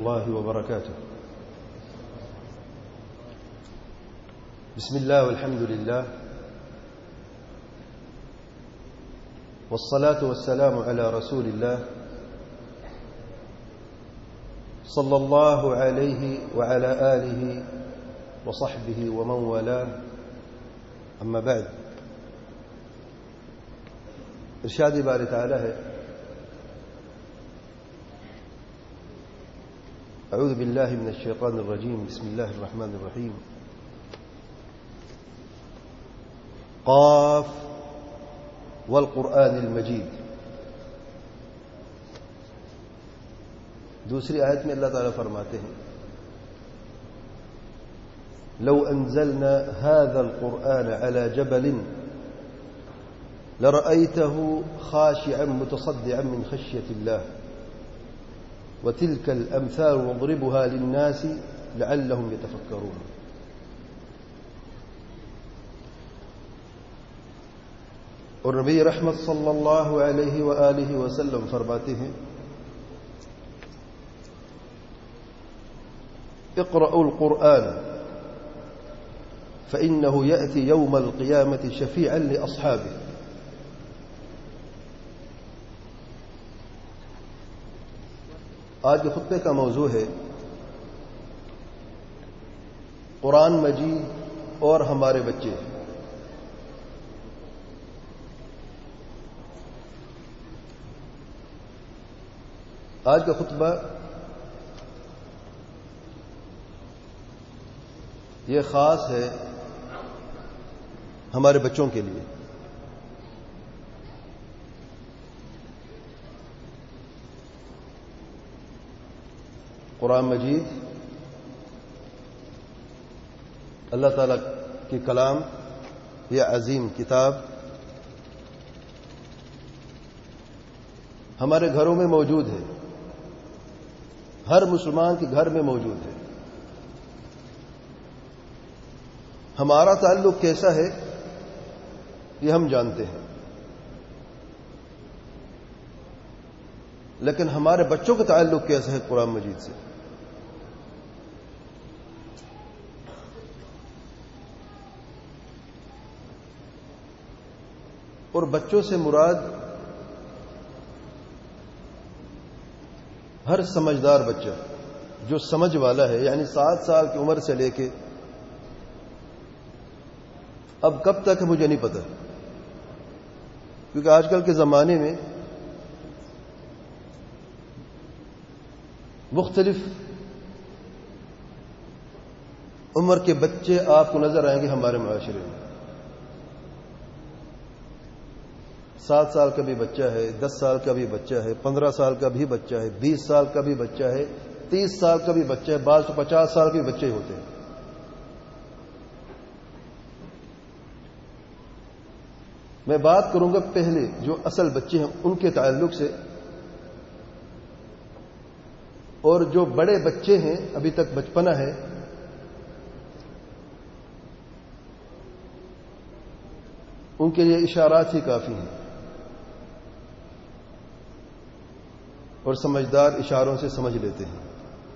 الله وبركاته. بسم الله والحمد لله والصلاة والسلام على رسول الله صلى الله عليه وعلى آله وصحبه ومن والاه. أما بعد، ارشاد باری تعالی ہے: اعوذ باللہ من الشیطان الرجیم، بسم اللہ الرحمن الرحیم. قاف والقرآن المجید. دوسری آیت میں اللہ تعالیٰ فرماتے ہیں: لو انزلنا هذا القرآن على جبل لرأيته خاشعا متصدعا من خشية الله وتلك الأمثال نضربها للناس لعلهم يتفكرون. اور نبی رحمت صلی اللہ علیہ وآلہ وسلم فرماتے ہیں: اقرأوا القرآن فإنه يأتي يوم القيامة شفيعا لأصحابه. آج کے خطبے کا موضوع ہے قرآن مجید اور ہمارے بچے. آج کا خطبہ یہ خاص ہے ہمارے بچوں کے لیے. قرآن مجید اللہ تعالیٰ کی کلام، یہ عظیم کتاب ہمارے گھروں میں موجود ہے، ہر مسلمان کے گھر میں موجود ہے. ہمارا تعلق کیسا ہے یہ ہم جانتے ہیں، لیکن ہمارے بچوں کا تعلق کیسا ہے قرآن مجید سے؟ اور بچوں سے مراد ہر سمجھدار بچہ جو سمجھ والا ہے، یعنی 7 سال کی عمر سے لے کے اب کب تک ہے مجھے نہیں پتا، کیونکہ آج کل کے زمانے میں مختلف عمر کے بچے آپ کو نظر آئیں گے ہمارے معاشرے میں. 7 سال کا بھی بچہ ہے، 10 سال کا بھی بچہ ہے، 15 سال کا بھی بچہ ہے، 20 سال کا بھی بچہ ہے، 30 سال کا بھی بچہ ہے، بعض تو 50 سال کے بھی بچے ہوتے ہیں. میں بات کروں گا پہلے جو اصل بچے ہیں ان کے تعلق سے، اور جو بڑے بچے ہیں ابھی تک بچپنا ہے ان کے لیے اشارات ہی کافی ہیں، اور سمجھدار اشاروں سے سمجھ لیتے ہیں.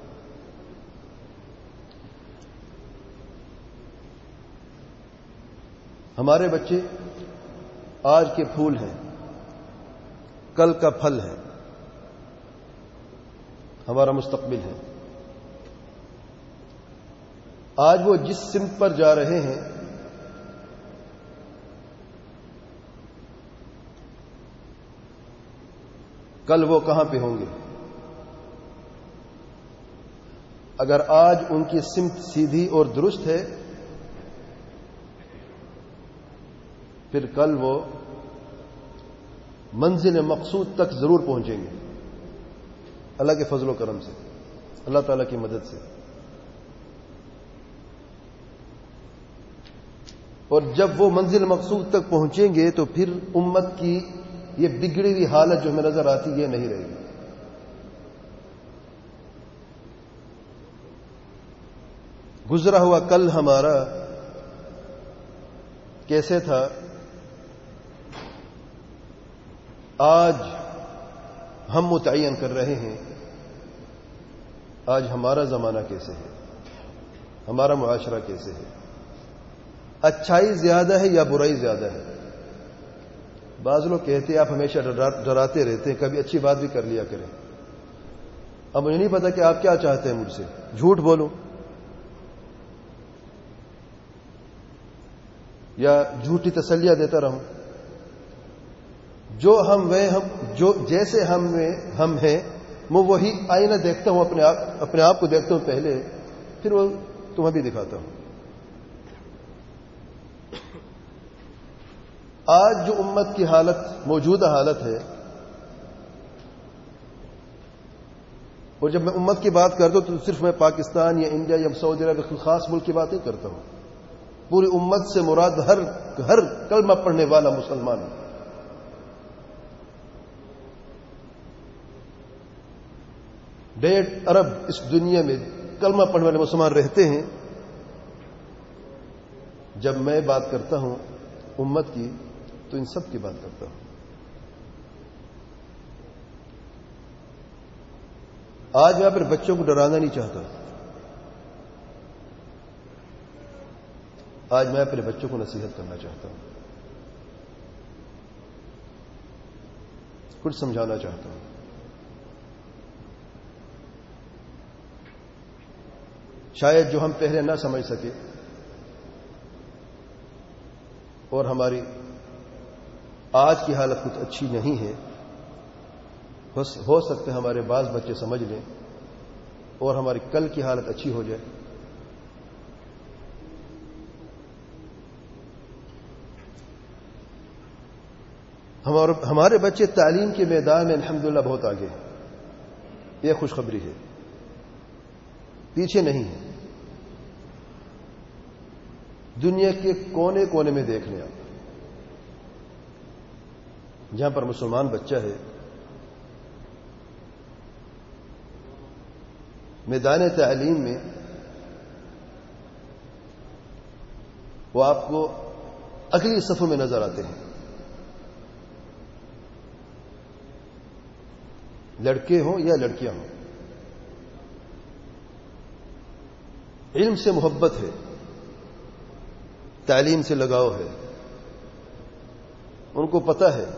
ہمارے بچے آج کے پھول ہیں، کل کا پھل ہے، ہمارا مستقبل ہے. آج وہ جس سمت پر جا رہے ہیں کل وہ کہاں پہ ہوں گے. اگر آج ان کی سمت سیدھی اور درست ہے پھر کل وہ منزل مقصود تک ضرور پہنچیں گے، اللہ کے فضل و کرم سے، اللہ تعالیٰ کی مدد سے. اور جب وہ منزل مقصود تک پہنچیں گے تو پھر امت کی یہ بگڑی ہوئی حالت جو ہمیں نظر آتی یہ نہیں رہے گی. گزرا ہوا کل ہمارا کیسے تھا، آج ہم متعین کر رہے ہیں آج ہمارا زمانہ کیسے ہے، ہمارا معاشرہ کیسے ہے، اچھائی زیادہ ہے یا برائی زیادہ ہے؟ بعض لوگ کہتے ہیں آپ ہمیشہ ڈراتے رہتے ہیں، کبھی اچھی بات بھی کر لیا کریں۔ اب مجھے نہیں پتا کہ آپ کیا چاہتے ہیں مجھ سے، جھوٹ بولوں یا جھوٹی تسلیاں دیتا رہوں؟ جو جیسے ہم ہیں، میں وہی آئینہ دیکھتا ہوں، اپنے آپ کو دیکھتا ہوں پہلے، پھر وہ تمہیں بھی دکھاتا ہوں۔ آج جو امت کی حالت، موجودہ حالت ہے، اور جب میں امت کی بات کرتا ہوں تو صرف میں پاکستان یا انڈیا یا سعودی عرب کے خاص ملک کی بات نہیں کرتا ہوں، پوری امت سے مراد ہر کلمہ پڑھنے والا مسلمان ہے۔ 1.5 ارب اس دنیا میں کلمہ پڑھنے والے مسلمان رہتے ہیں۔ جب میں بات کرتا ہوں امت کی تو ان سب کی بات کرتا ہوں۔ آج میں اپنے بچوں کو ڈرانا نہیں چاہتا، آج میں اپنے بچوں کو نصیحت کرنا چاہتا ہوں، کچھ سمجھانا چاہتا ہوں۔ شاید جو ہم پہلے نہ سمجھ سکے اور ہماری آج کی حالت کچھ اچھی نہیں ہے، ہو سکتا ہے ہمارے بعض بچے سمجھ لیں اور ہماری کل کی حالت اچھی ہو جائے۔ ہمارے بچے تعلیم کے میدان میں الحمدللہ بہت آگے ہیں، یہ خوشخبری ہے، پیچھے نہیں ہے۔ دنیا کے کونے کونے میں دیکھ لیں آپ، جہاں پر مسلمان بچہ ہے، میدان تعلیم میں وہ آپ کو اگلی صفوں میں نظر آتے ہیں، لڑکے ہوں یا لڑکیاں ہوں۔ علم سے محبت ہے، تعلیم سے لگاؤ ہے، ان کو پتہ ہے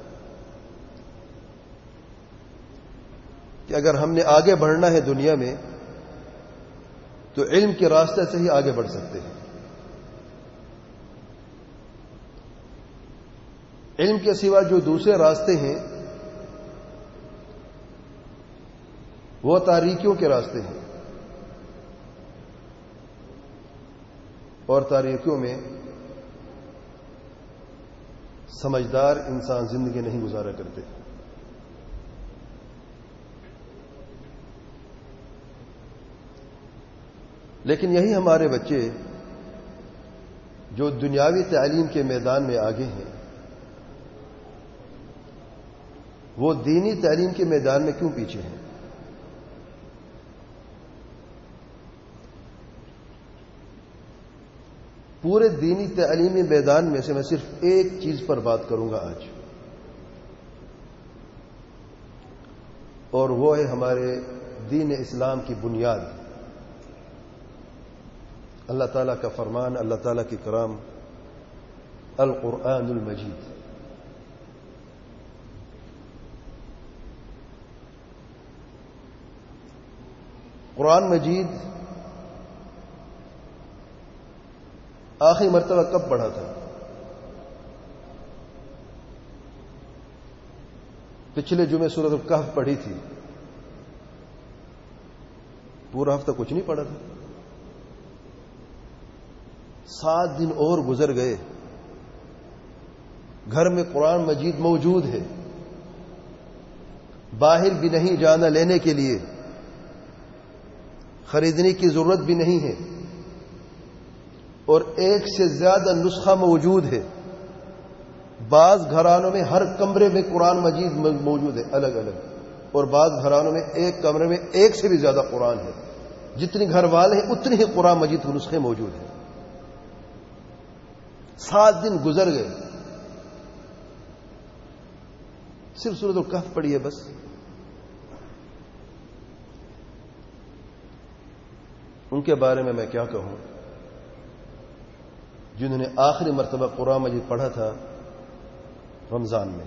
کہ اگر ہم نے آگے بڑھنا ہے دنیا میں تو علم کے راستے سے ہی آگے بڑھ سکتے ہیں۔ علم کے سوا جو دوسرے راستے ہیں وہ تاریکیوں کے راستے ہیں، اور تاریکیوں میں سمجھدار انسان زندگی نہیں گزارا کرتے۔ لیکن یہی ہمارے بچے جو دنیاوی تعلیم کے میدان میں آگے ہیں، وہ دینی تعلیم کے میدان میں کیوں پیچھے ہیں؟ پورے دینی تعلیمی میدان میں سے میں صرف ایک چیز پر بات کروں گا آج، اور وہ ہے ہمارے دین اسلام کی بنیاد، اللہ تعالیٰ کا فرمان، اللہ تعالیٰ کی کلام القرآن المجید۔ قرآن مجید آخری مرتبہ کب پڑھا تھا؟ پچھلے جمعے سورۃ الکہف پڑھی تھی، پورا ہفتہ کچھ نہیں پڑھا تھا۔ 7 دن اور گزر گئے، گھر میں قرآن مجید موجود ہے، باہر بھی نہیں جانا لینے کے لیے، خریدنے کی ضرورت بھی نہیں ہے، اور ایک سے زیادہ نسخہ موجود ہے۔ بعض گھرانوں میں ہر کمرے میں قرآن مجید موجود ہے الگ الگ، اور بعض گھرانوں میں ایک کمرے میں ایک سے بھی زیادہ قرآن ہے۔ جتنی گھر والے ہیں اتنی ہی قرآن مجید کے نسخے موجود ہیں۔ 7 دن گزر گئے، صرف سورۃ الکہف پڑھی ہے بس۔ ان کے بارے میں کیا کہوں، جنہوں نے آخری مرتبہ قرآن مجید پڑھا تھا رمضان میں.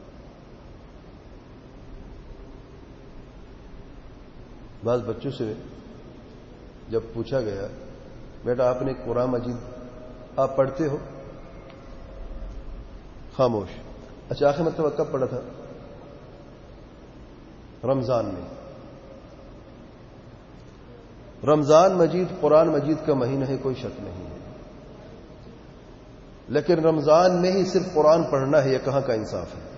بعض بچوں سے جب پوچھا گیا بیٹا آپ نے قرآن مجید آپ پڑھتے ہو؟ خاموش. اچھا آخری مرتبہ کب پڑھا تھا؟ رمضان میں. رمضان مجید قرآن مجید کا مہینہ ہے، کوئی شک نہیں ہے، لیکن رمضان میں ہی صرف قرآن پڑھنا ہے، یہ کہاں کا انصاف ہے؟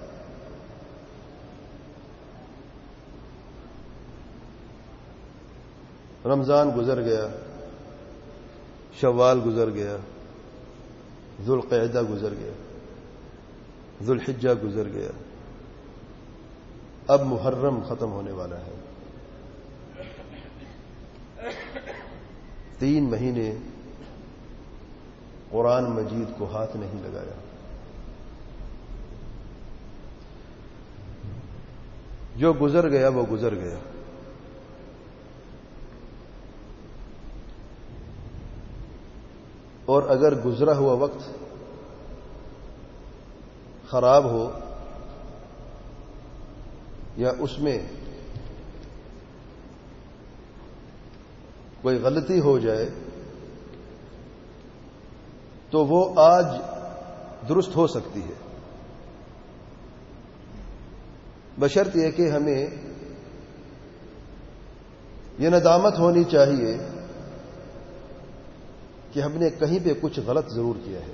رمضان گزر گیا، شوال گزر گیا، ذوالقعدہ گزر گیا، ذوالحجہ گزر گیا، اب محرم ختم ہونے والا ہے. 3 مہینے قرآن مجید کو ہاتھ نہیں لگایا. جو گزر گیا وہ گزر گیا. اور اگر گزرا ہوا وقت خراب ہو یا اس میں کوئی غلطی ہو جائے تو وہ آج درست ہو سکتی ہے، بشرط یہ کہ ہمیں یہ ندامت ہونی چاہیے کہ ہم نے کہیں پہ کچھ غلط ضرور کیا ہے.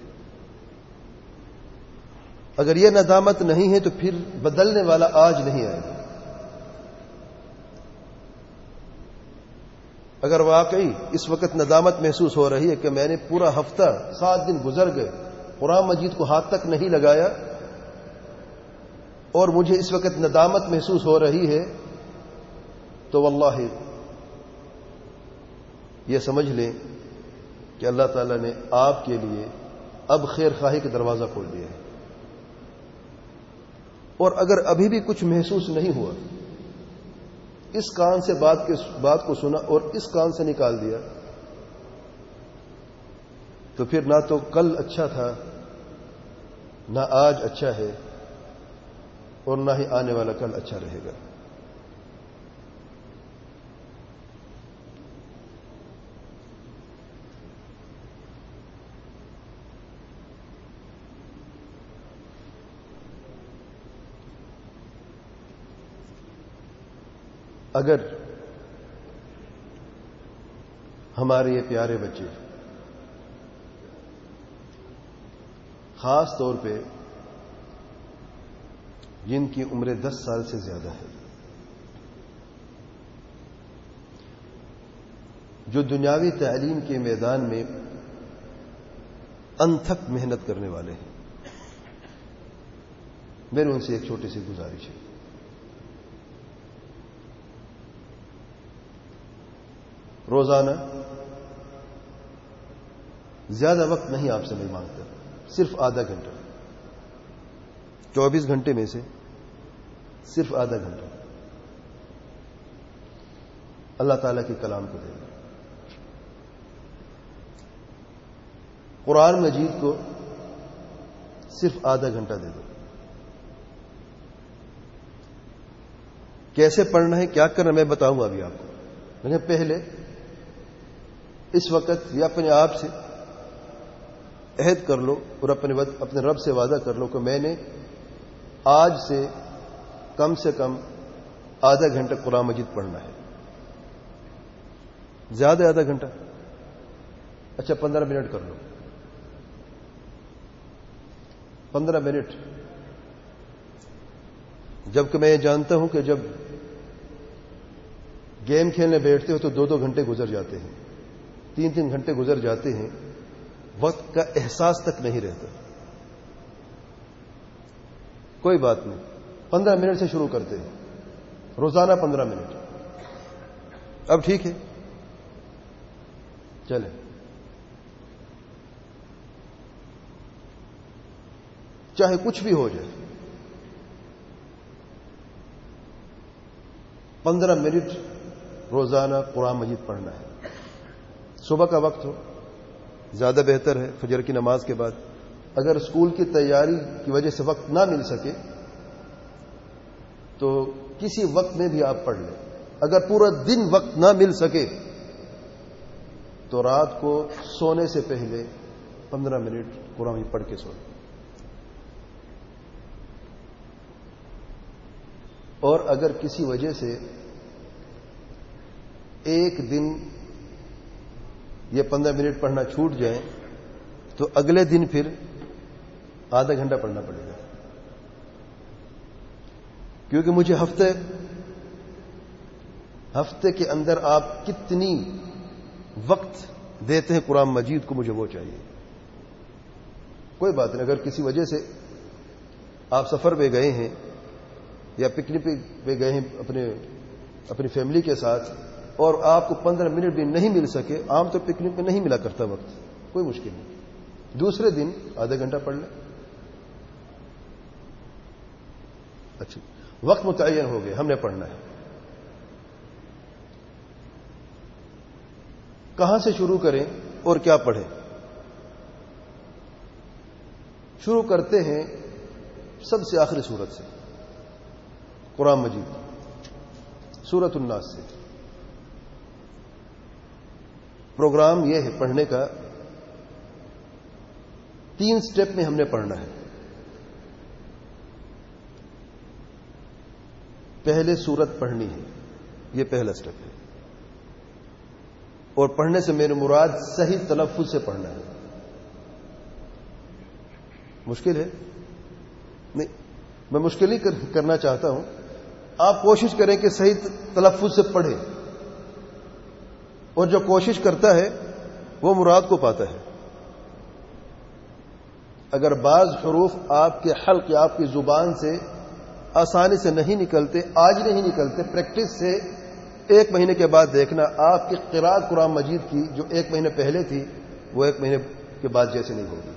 اگر یہ ندامت نہیں ہے تو پھر بدلنے والا آج نہیں آئے گا. اگر واقعی اس وقت ندامت محسوس ہو رہی ہے کہ میں نے پورا ہفتہ 7 دن گزر گئے قرآن مجید کو ہاتھ تک نہیں لگایا اور مجھے اس وقت ندامت محسوس ہو رہی ہے، تو واللہ یہ سمجھ لیں کہ اللہ تعالیٰ نے آپ کے لیے اب خیر خواہی کا دروازہ کھول دیا ہے. اور اگر ابھی بھی کچھ محسوس نہیں ہوا، اس کان سے بات کو سنا اور اس کان سے نکال دیا، تو پھر نہ تو کل اچھا تھا، نہ آج اچھا ہے، اور نہ ہی آنے والا کل اچھا رہے گا. اگر ہمارے یہ پیارے بچے، خاص طور پہ جن کی عمر 10 سال سے زیادہ ہے، جو دنیاوی تعلیم کے میدان میں انتھک محنت کرنے والے ہیں، میرے ان سے ایک چھوٹی سی گزارش ہے. روزانہ زیادہ وقت نہیں آپ سے نہیں مانگتا، صرف آدھا گھنٹہ، 24 گھنٹے میں سے صرف آدھا گھنٹہ اللہ تعالیٰ کے کلام کو دے دو. قرآن مجید کو صرف آدھا گھنٹہ دے دو. کیسے پڑھنا ہے، کیا کرنا میں بتاؤں گا ابھی آپ کو، لیکن پہلے اس وقت یہ اپنے آپ سے عہد کر لو اور اپنے رب سے وعدہ کر لو کہ میں نے آج سے کم آدھا گھنٹہ قرآن مجید پڑھنا ہے. زیادہ آدھا گھنٹہ، اچھا 15 منٹ کر لو. 15 منٹ، جبکہ میں یہ جانتا ہوں کہ جب گیم کھیلنے بیٹھتے ہو تو 2 گھنٹے گزر جاتے ہیں، 3 گھنٹے گزر جاتے ہیں، وقت کا احساس تک نہیں رہتا. کوئی بات نہیں، 15 منٹ سے شروع کرتے ہیں، روزانہ 15 منٹ. اب ٹھیک ہے، چلیں. چاہے کچھ بھی ہو جائے، 15 منٹ روزانہ قرآن مجید پڑھنا ہے. صبح کا وقت ہو زیادہ بہتر ہے، فجر کی نماز کے بعد. اگر اسکول کی تیاری کی وجہ سے وقت نہ مل سکے تو کسی وقت میں بھی آپ پڑھ لیں. اگر پورا دن وقت نہ مل سکے تو رات کو سونے سے پہلے 15 منٹ قرآن پڑھ کے سوئیں. اور اگر کسی وجہ سے ایک دن یہ 15 منٹ پڑھنا چھوٹ جائیں تو اگلے دن پھر آدھا گھنٹہ پڑھنا پڑے گا. کیونکہ مجھے ہفتے کے اندر آپ کتنی وقت دیتے ہیں قرآن مجید کو، مجھے وہ چاہیے. کوئی بات نہیں، اگر کسی وجہ سے آپ سفر پہ گئے ہیں یا پکنک پہ گئے ہیں اپنی فیملی کے ساتھ اور آپ کو 15 منٹ بھی نہیں مل سکے، عام طور پکنک میں نہیں ملا کرتا وقت، کوئی مشکل نہیں، دوسرے دن آدھا گھنٹہ پڑھ لیں. اچھا، وقت متعین ہو گئے، ہم نے پڑھنا ہے. کہاں سے شروع کریں اور کیا پڑھیں؟ شروع کرتے ہیں سب سے آخری سورت سے، قرآن مجید سورۃ الناس سے. پروگرام یہ ہے پڑھنے کا، 3 سٹیپ میں ہم نے پڑھنا ہے. پہلے سورت پڑھنی ہے، یہ پہلا سٹیپ ہے. اور پڑھنے سے میرے مراد صحیح تلفظ سے پڑھنا ہے. مشکل ہے نہیں، میں مشکل ہی کرنا چاہتا ہوں. آپ کوشش کریں کہ صحیح تلفظ سے پڑھیں، اور جو کوشش کرتا ہے وہ مراد کو پاتا ہے. اگر بعض حروف آپ کے حلق یا آپ کی زبان سے آسانی سے نہیں نکلتے، آج نہیں نکلتے، پریکٹس سے 1 مہینے کے بعد دیکھنا آپ کی قراءت قرآن مجید کی جو 1 مہینے پہلے تھی وہ 1 مہینے کے بعد جیسے نہیں ہوگی.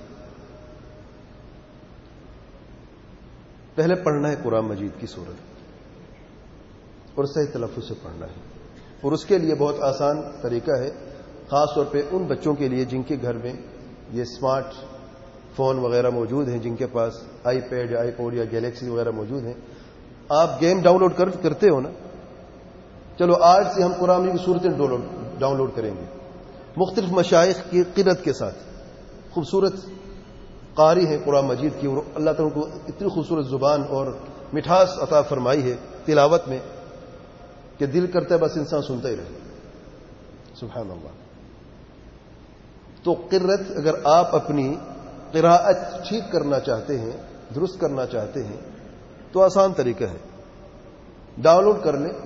پہلے پڑھنا ہے قرآن مجید کی سورت اور صحیح تلفظ سے پڑھنا ہے. اور اس کے لیے بہت آسان طریقہ ہے، خاص طور پہ ان بچوں کے لیے جن کے گھر میں یہ اسمارٹ فون وغیرہ موجود ہیں، جن کے پاس آئی پیڈ یا آئی پوڈ یا گیلیکسی وغیرہ موجود ہیں. آپ گیم ڈاؤن لوڈ کرتے ہو نا، چلو آج سے ہم قرآن کی صورتیں ڈاؤن لوڈ کریں گے، مختلف مشائخ کی قرت کے ساتھ. خوبصورت قاری ہیں قرآن مجید کی، اور اللہ تعالیٰ کو اتنی خوبصورت زبان اور مٹھاس عطا فرمائی ہے تلاوت میں کہ دل کرتا ہے بس انسان سنتا ہی رہے. سبحان اللہ. تو قرت، اگر آپ اپنی قراءت ٹھیک کرنا چاہتے ہیں، درست کرنا چاہتے ہیں تو آسان طریقہ ہے، ڈاؤن لوڈ کر لیں.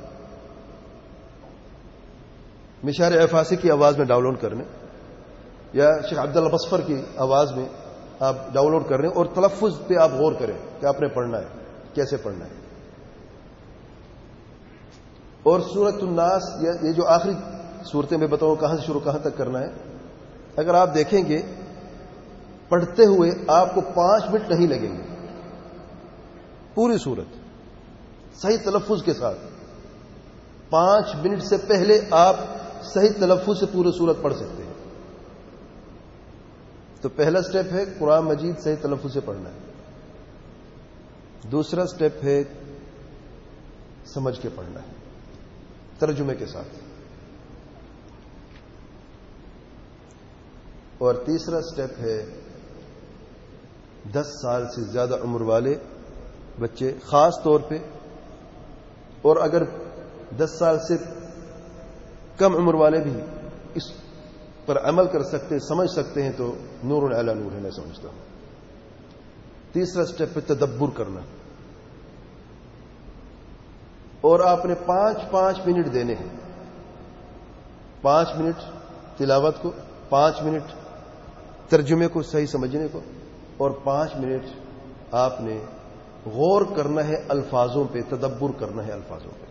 مشار عفاسی کی آواز میں ڈاؤن لوڈ کر لیں یا شیخ عبداللہ بصفر کی آواز میں آپ ڈاؤن لوڈ کر لیں، اور تلفظ پہ آپ غور کریں کہ آپ نے پڑھنا ہے، کیسے پڑھنا ہے. اور سورۃ الناس، یہ جو آخری صورتیں میں بتاؤں کہاں سے شروع کہاں تک کرنا ہے، اگر آپ دیکھیں گے پڑھتے ہوئے آپ کو 5 منٹ نہیں لگیں گے. پوری صورت صحیح تلفظ کے ساتھ 5 منٹ سے پہلے آپ صحیح تلفظ سے پوری صورت پڑھ سکتے ہیں. تو پہلا سٹیپ ہے قرآن مجید صحیح تلفظ سے پڑھنا ہے. دوسرا سٹیپ ہے سمجھ کے پڑھنا ہے، ترجمے کے ساتھ. اور تیسرا سٹیپ ہے 10 سال سے زیادہ عمر والے بچے خاص طور پہ، اور اگر 10 سال سے کم عمر والے بھی اس پر عمل کر سکتے، سمجھ سکتے ہیں تو نور علی نور ہے، میں سمجھتا ہوں. تیسرا سٹیپ ہے تدبر کرنا، اور آپ نے 5 منٹ دینے ہیں. 5 منٹ تلاوت کو، 5 منٹ ترجمے کو صحیح سمجھنے کو، اور 5 منٹ آپ نے غور کرنا ہے الفاظوں پہ، تدبر کرنا ہے الفاظوں پہ.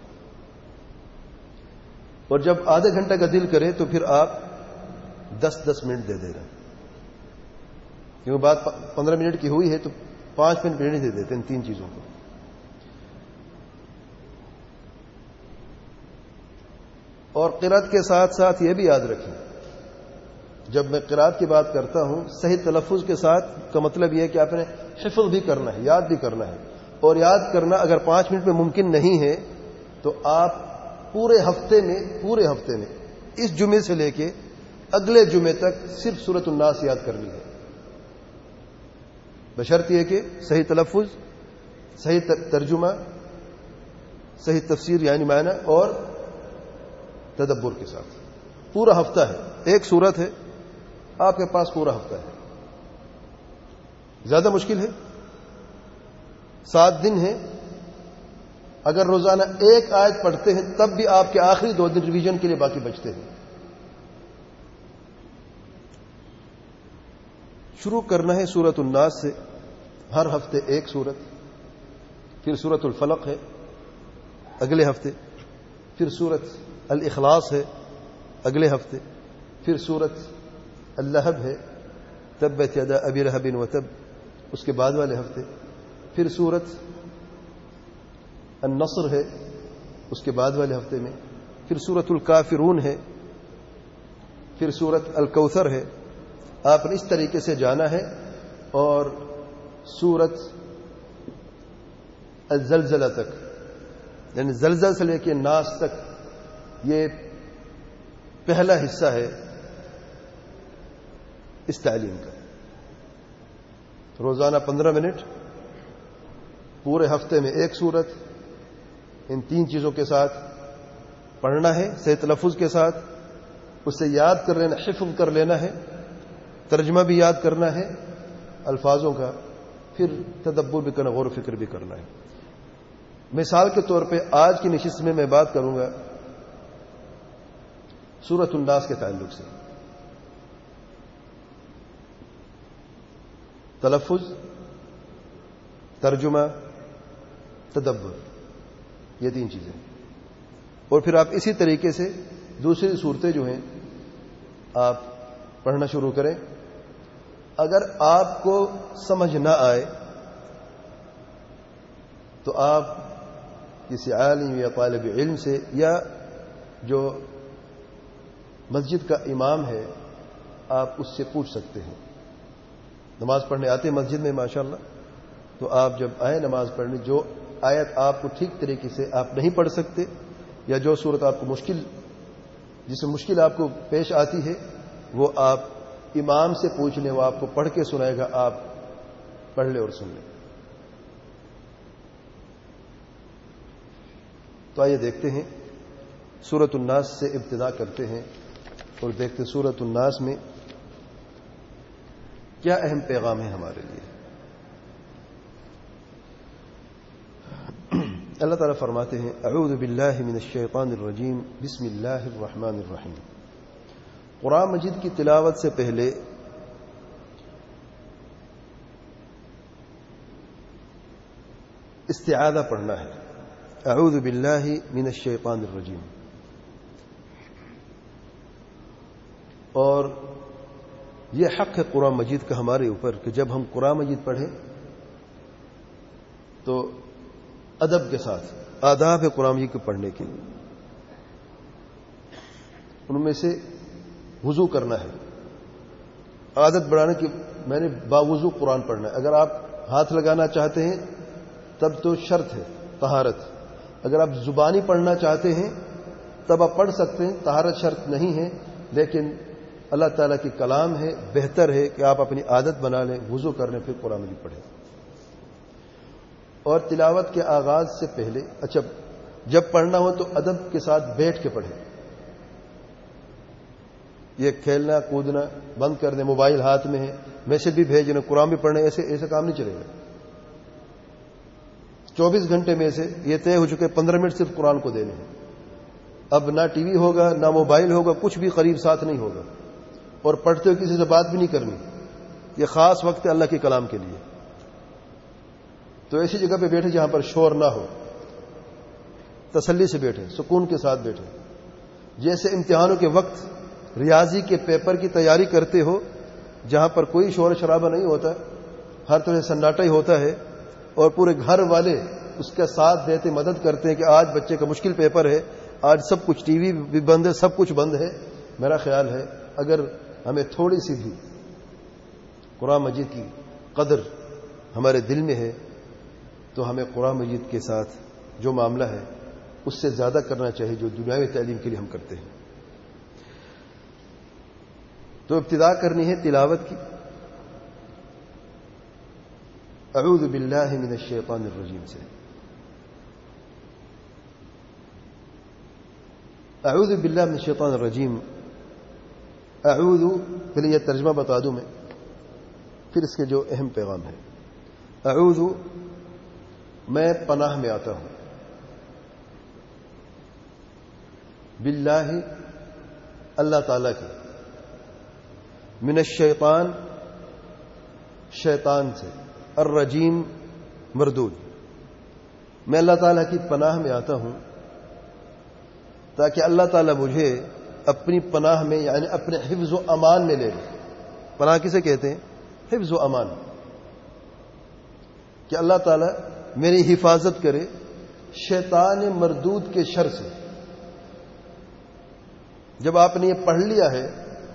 اور جب آدھے گھنٹہ کا دل کرے تو پھر آپ 10 منٹ دے دے رہے ہیں. کیونکہ بات 15 منٹ کی ہوئی ہے تو 5 منٹ دے دیتے ہیں ان 3 چیزوں کو. اور قرات کے ساتھ ساتھ یہ بھی یاد رکھیں جب میں قرات کی بات کرتا ہوں صحیح تلفظ کے ساتھ کا مطلب یہ ہے کہ آپ نے حفظ بھی کرنا ہے، یاد بھی کرنا ہے. اور یاد کرنا اگر 5 منٹ میں ممکن نہیں ہے تو آپ پورے ہفتے میں اس جمعے سے لے کے اگلے جمعے تک صرف سورۃ الناس یاد کرنی ہے، بشرط یہ کہ صحیح تلفظ، صحیح ترجمہ، صحیح تفسیر یعنی معنی اور تدبر کے ساتھ. پورا ہفتہ ہے، ایک سورت ہے، آپ کے پاس پورا ہفتہ ہے. زیادہ مشکل ہے، 7 دن ہے. اگر روزانہ ایک آیت پڑھتے ہیں تب بھی آپ کے آخری 2 دن ریویژن کے لیے باقی بچتے ہیں. شروع کرنا ہے سورۃ الناس سے، ہر ہفتے ایک سورت. پھر سورۃ الفلق ہے اگلے ہفتے، پھر سورۃ الاخلاص ہے اگلے ہفتے، پھر سورۃ اللہب ہے تبت یدا ابی لہب وتب اس کے بعد والے ہفتے، پھر سورۃ النصر ہے اس کے بعد والے ہفتے میں، پھر سورۃ الکافرون ہے، پھر سورۃ الکوثر ہے. آپ نے اس طریقے سے جانا ہے. اور سورۃ الزلزلہ تک، یعنی زلزلہ سے لے کے ناس تک، یہ پہلا حصہ ہے اس تعلیم کا. روزانہ 15 منٹ، پورے ہفتے میں ایک سورت، ان 3 چیزوں کے ساتھ پڑھنا ہے، صحیح تلفظ کے ساتھ، اسے یاد کر لینا، حفظ کر لینا ہے، ترجمہ بھی یاد کرنا ہے الفاظوں کا، پھر تدبر بھی کرنا، غور و فکر بھی کرنا ہے. مثال کے طور پہ آج کی نشست میں بات کروں گا سورۃ الناس کے تعلق سے. تلفظ، ترجمہ، تدبر، یہ 3 چیزیں. اور پھر آپ اسی طریقے سے دوسری صورتیں جو ہیں آپ پڑھنا شروع کریں. اگر آپ کو سمجھ نہ آئے تو آپ کسی عالم یا طالب علم سے یا جو مسجد کا امام ہے آپ اس سے پوچھ سکتے ہیں. نماز پڑھنے آتے ہیں مسجد میں ماشاءاللہ، تو آپ جب آئیں نماز پڑھنے، جو آیت آپ کو ٹھیک طریقے سے آپ نہیں پڑھ سکتے یا جو صورت آپ کو جس میں مشکل آپ کو پیش آتی ہے، وہ آپ امام سے پوچھ لیں، وہ آپ کو پڑھ کے سنائے گا، آپ پڑھ لیں اور سن لیں. تو آئیے دیکھتے ہیں، سورۃ الناس سے ابتدا کرتے ہیں اور دیکھتے ہیں سورۃ الناس میں کیا اہم پیغام ہے ہمارے لیے. اللہ تعالیٰ فرماتے ہیں اعوذ باللہ من الشیطان الرجیم بسم اللہ الرحمن الرحیم. قرآن مجید کی تلاوت سے پہلے استعاذہ پڑھنا ہے. اعوذ باللہ من الشیطان الرجیم. اور یہ حق ہے قرآن مجید کا ہمارے اوپر کہ جب ہم قرآن مجید پڑھیں تو ادب کے ساتھ، آداب ہے قرآن مجید کو پڑھنے کے لیے. ان میں سے وضو کرنا ہے. عادت بڑھانے کی میں نے باوضو قرآن پڑھنا ہے. اگر آپ ہاتھ لگانا چاہتے ہیں تب تو شرط ہے طہارت. اگر آپ زبانی پڑھنا چاہتے ہیں تب آپ پڑھ سکتے ہیں، طہارت شرط نہیں ہے. لیکن اللہ تعالیٰ کی کلام ہے، بہتر ہے کہ آپ اپنی عادت بنا لیں، وضو کرنے پھر قرآن مجید پڑھیں. اور تلاوت کے آغاز سے پہلے جب پڑھنا ہو تو ادب کے ساتھ بیٹھ کے پڑھیں. یہ کھیلنا کودنا بند کر دیں. موبائل ہاتھ میں ہے، میسج بھی بھیجنا، قرآن بھی پڑھنے، ایسا کام نہیں چلے گا. 24 گھنٹے میں سے یہ طے ہو چکے 15 منٹ صرف قرآن کو دینے ہیں. اب نہ ٹی وی ہوگا، نہ موبائل ہوگا، کچھ بھی قریب ساتھ نہیں ہوگا. اور پڑھتے ہوئے کسی سے بات بھی نہیں کرنی. یہ خاص وقت ہے اللہ کے کلام کے لیے. تو ایسی جگہ پہ بیٹھے جہاں پر شور نہ ہو، تسلی سے بیٹھے، سکون کے ساتھ بیٹھے. جیسے امتحانوں کے وقت ریاضی کے پیپر کی تیاری کرتے ہو، جہاں پر کوئی شور شرابہ نہیں ہوتا، ہر طرح سناٹا ہی ہوتا ہے، اور پورے گھر والے اس کا ساتھ دیتے، مدد کرتے ہیں کہ آج بچے کا مشکل پیپر ہے، آج سب کچھ، ٹی وی بھی بند ہے، سب کچھ بند ہے. میرا خیال ہے اگر ہمیں تھوڑی سی بھی قرآن مجید کی قدر ہمارے دل میں ہے تو ہمیں قرآن مجید کے ساتھ جو معاملہ ہے اس سے زیادہ کرنا چاہیے جو دنیاوی تعلیم کے لیے ہم کرتے ہیں. تو ابتدا کرنی ہے تلاوت کی. اعوذ باللہ من الشیطان الرجیم سے. اعوذ باللہ من الشیطان الرجیم. اعوذ پہلے یہ ترجمہ بتا دوں میں، پھر اس کے جو اہم پیغام ہے. اعوذ میں پناہ میں آتا ہوں، باللہ اللہ تعالی کی، من الشیطان شیطان سے، الرجیم مردود. میں اللہ تعالیٰ کی پناہ میں آتا ہوں تاکہ اللہ تعالیٰ مجھے اپنی پناہ میں یعنی اپنے حفظ و امان میں لے لے. پناہ کسے کہتے ہیں؟ حفظ و امان. کہ اللہ تعالیٰ میری حفاظت کرے شیطان مردود کے شر سے. جب آپ نے یہ پڑھ لیا ہے،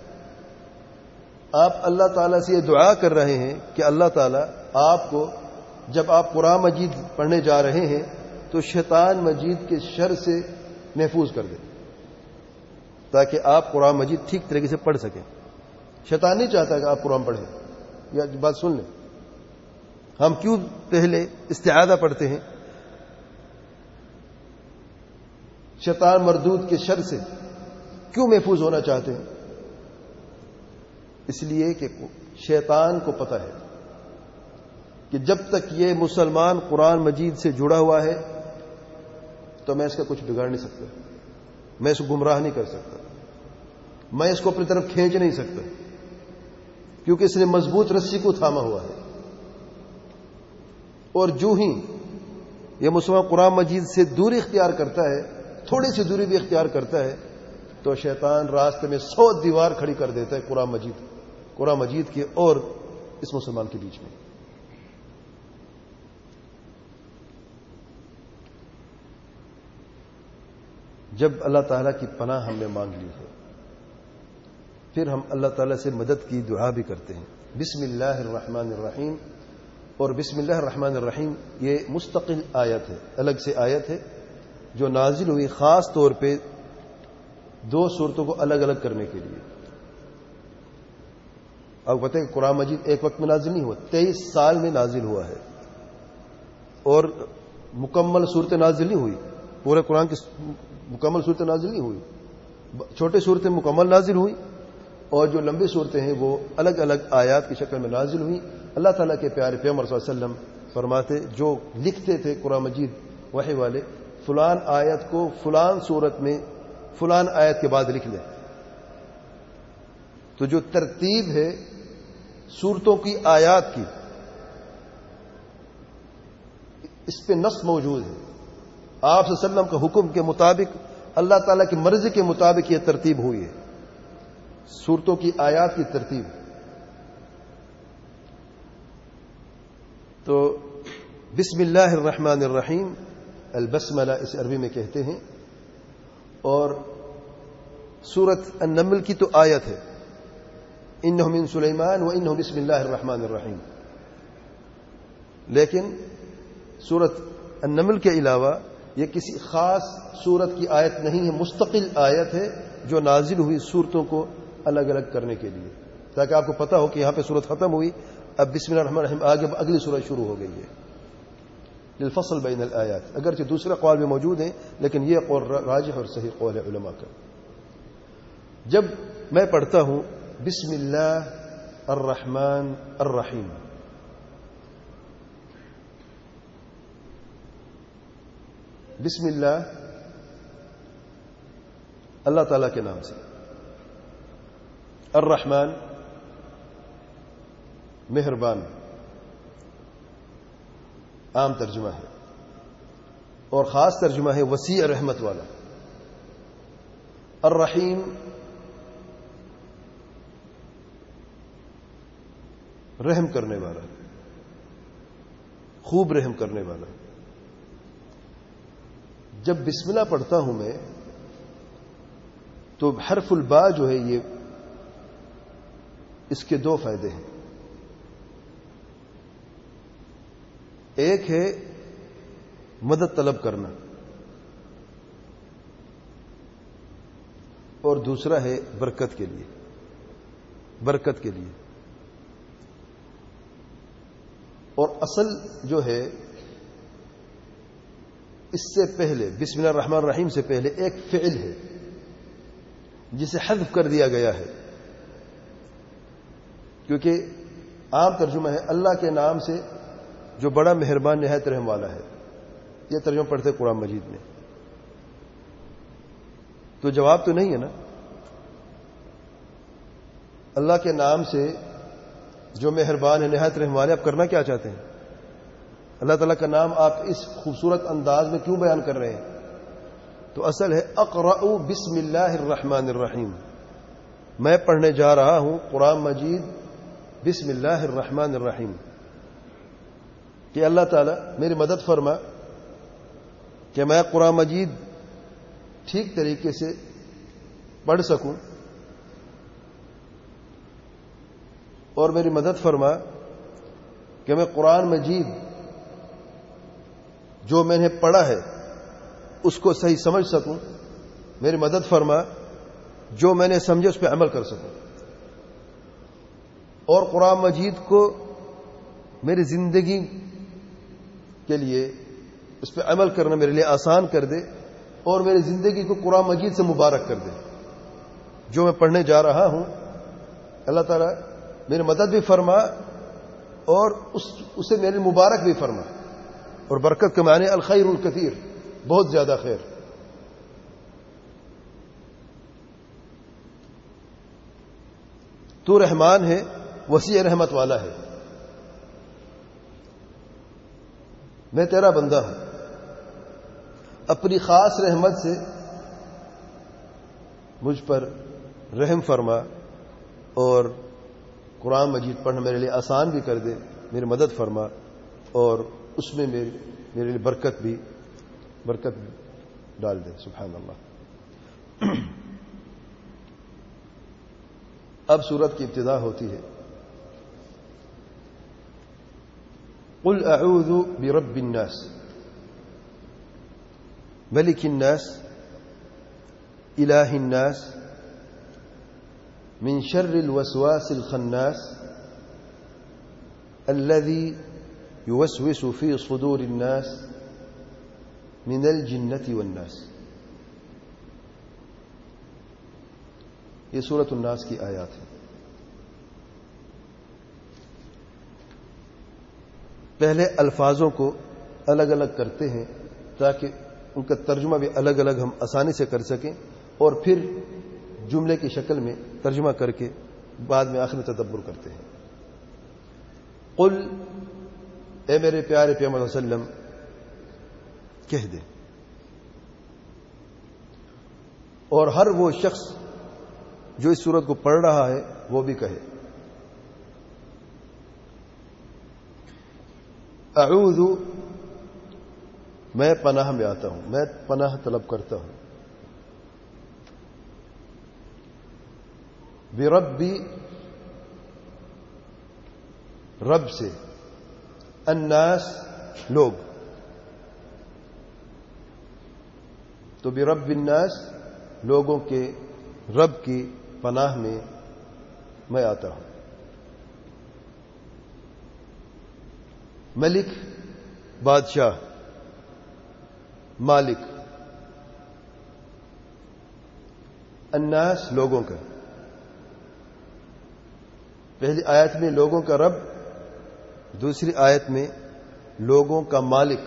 آپ اللہ تعالیٰ سے یہ دعا کر رہے ہیں کہ اللہ تعالیٰ آپ کو جب آپ قرآن مجید پڑھنے جا رہے ہیں تو شیطان مجید کے شر سے محفوظ کر دیں تاکہ آپ قرآن مجید ٹھیک طریقے سے پڑھ سکیں. شیطان نہیں چاہتا کہ آپ قرآن پڑھیں. یہ بات سن لیں. ہم کیوں پہلے استعاذہ پڑھتے ہیں؟ شیطان مردود کے شر سے کیوں محفوظ ہونا چاہتے ہیں؟ اس لیے کہ شیطان کو پتہ ہے کہ جب تک یہ مسلمان قرآن مجید سے جڑا ہوا ہے تو میں اس کا کچھ بگاڑ نہیں سکتا، میں اس کو گمراہ نہیں کر سکتا، میں اس کو اپنی طرف کھینچ نہیں سکتا، کیونکہ اس نے مضبوط رسی کو تھاما ہوا ہے. اور جو ہی یہ مسلمان قرآن مجید سے دوری اختیار کرتا ہے، تھوڑی سی دوری بھی اختیار کرتا ہے، تو شیطان راستے میں 100 دیوار کھڑی کر دیتا ہے قرآن مجید کے اور اس مسلمان کے بیچ میں. جب اللہ تعالیٰ کی پناہ ہم نے مانگ لی ہے، پھر ہم اللہ تعالیٰ سے مدد کی دعا بھی کرتے ہیں. بسم اللہ الرحمن الرحیم. اور بسم اللہ الرحمن الرحیم یہ مستقل آیت ہے، الگ سے آیت ہے جو نازل ہوئی خاص طور پہ 2 صورتوں کو الگ الگ کرنے کے لیے. آپ پتہ ہے کہ قرآن مجید ایک وقت میں نازل نہیں ہوا، 23 سال میں نازل ہوا ہے اور مکمل صورتیں نازل نہیں ہوئی. پورے قرآن کی مکمل صورتیں نازل نہیں ہوئی، چھوٹے صورتیں مکمل نازل ہوئی اور جو لمبی صورتیں ہیں وہ الگ الگ آیات کی شکل میں نازل ہوئی. اللہ تعالیٰ کے پیارے پیغمبر صلی اللہ علیہ وسلم فرماتے، جو لکھتے تھے قرآن مجید وحی والے، فلان آیت کو فلان صورت میں فلان آیت کے بعد لکھ لیں. تو جو ترتیب ہے صورتوں کی آیات کی، اس پہ نص موجود ہے. آپ صلی اللہ علیہ وسلم کا حکم کے مطابق، اللہ تعالیٰ کی مرضی کے مطابق یہ ترتیب ہوئی ہے، صورتوں کی آیات کی ترتیب. تو بسم اللہ الرحمن الرحیم، البسملہ اس عربی میں کہتے ہیں. اور سورۃ النمل کی تو آیت ہے، انہ من سلیمان و انہ بسم اللہ الرحمن الرحیم. لیکن سورۃ النمل کے علاوہ یہ کسی خاص سورت کی آیت نہیں ہے، مستقل آیت ہے جو نازل ہوئی صورتوں کو الگ الگ کرنے کے لیے، تاکہ آپ کو پتہ ہو کہ یہاں پہ سورت ختم ہوئی، اب بسم اللہ الرحمن الرحیم آگے اگلی سورت شروع ہو گئی ہے. للفصل بین الآیات. اگرچہ دوسرے قول بھی موجود ہیں لیکن یہ قول راجح اور صحیح قول ہے علماء کا. جب میں پڑھتا ہوں بسم اللہ الرحمن الرحیم، بسم اللہ اللہ تعالیٰ کے نام سے، الرحمن مہربان عام ترجمہ ہے، اور خاص ترجمہ ہے وسیع رحمت والا. الرحیم رحم کرنے والا، خوب رحم کرنے والا. جب بسم اللہ پڑھتا ہوں میں تو حرف البا جو ہے یہ اس کے دو فائدے ہیں. ایک ہے مدد طلب کرنا اور دوسرا ہے برکت کے لیے. برکت کے لیے. اور اصل جو ہے اس سے پہلے بسم اللہ الرحمن الرحیم سے پہلے ایک فعل ہے جسے حذف کر دیا گیا ہے، کیونکہ عام ترجمہ ہے اللہ کے نام سے جو بڑا مہربان نہایت رحم والا ہے. یہ ترجمہ پڑھتے قرآن مجید میں. تو جواب تو نہیں ہے نا. اللہ کے نام سے جو مہربان ہے نہایت رحم والے، آپ کرنا کیا چاہتے ہیں؟ اللہ تعالیٰ کا نام آپ اس خوبصورت انداز میں کیوں بیان کر رہے ہیں؟ تو اصل ہے اقرأ بسم اللہ الرحمن الرحیم. میں پڑھنے جا رہا ہوں قرآن مجید بسم اللہ الرحمن الرحیم، کہ اللہ تعالیٰ میری مدد فرما کہ میں قرآن مجید ٹھیک طریقے سے پڑھ سکوں، اور میری مدد فرما کہ میں قرآن مجید جو میں نے پڑھا ہے اس کو صحیح سمجھ سکوں. میری مدد فرما جو میں نے سمجھے اس پہ عمل کر سکوں، اور قرآن مجید کو میری زندگی کے لیے اس پہ عمل کرنا میرے لیے آسان کر دے، اور میری زندگی کو قرآن مجید سے مبارک کر دے. جو میں پڑھنے جا رہا ہوں اللہ تعالیٰ میری مدد بھی فرما اور اسے میرے مبارک بھی فرما. اور برکت کے معنی الخیر الکثیر، بہت زیادہ خیر. تو رحمان ہے، وسیع رحمت والا ہے. میں تیرا بندہ ہوں، اپنی خاص رحمت سے مجھ پر رحم فرما اور قرآن مجید پڑھنا میرے لیے آسان بھی کر دے. میری مدد فرما اور اس میں میرے لیے برکت ڈال دے. سبحان اللہ. اب سورت کی ابتدا ہوتی ہے. قل اعوذ برب الناس ملک الناس الہ الناس من شر الوسواس الخناس الذي يوسوس في صدور الناس من الجنة والناس. یہ سورۃ الناس کی آیات ہیں. پہلے الفاظوں کو الگ الگ کرتے ہیں تاکہ ان کا ترجمہ بھی الگ الگ ہم آسانی سے کر سکیں، اور پھر جملے کی شکل میں ترجمہ کر کے بعد میں آخر میں تدبر کرتے ہیں. قل، اے میرے پیارے پیغمبر صلی اللہ علیہ وسلم کہہ دے، اور ہر وہ شخص جو اس سورت کو پڑھ رہا ہے وہ بھی کہے، اعوذ، میں پناہ میں آتا ہوں، میں پناہ طلب کرتا ہوں، بربی، رب سے، الناس، لوگ. تو برب الناس، لوگوں کے رب کی پناہ میں آتا ہوں. ملک، بادشاہ، مالک، الناس، لوگوں کا. پہلی آیت میں لوگوں کا رب، دوسری آیت میں لوگوں کا مالک،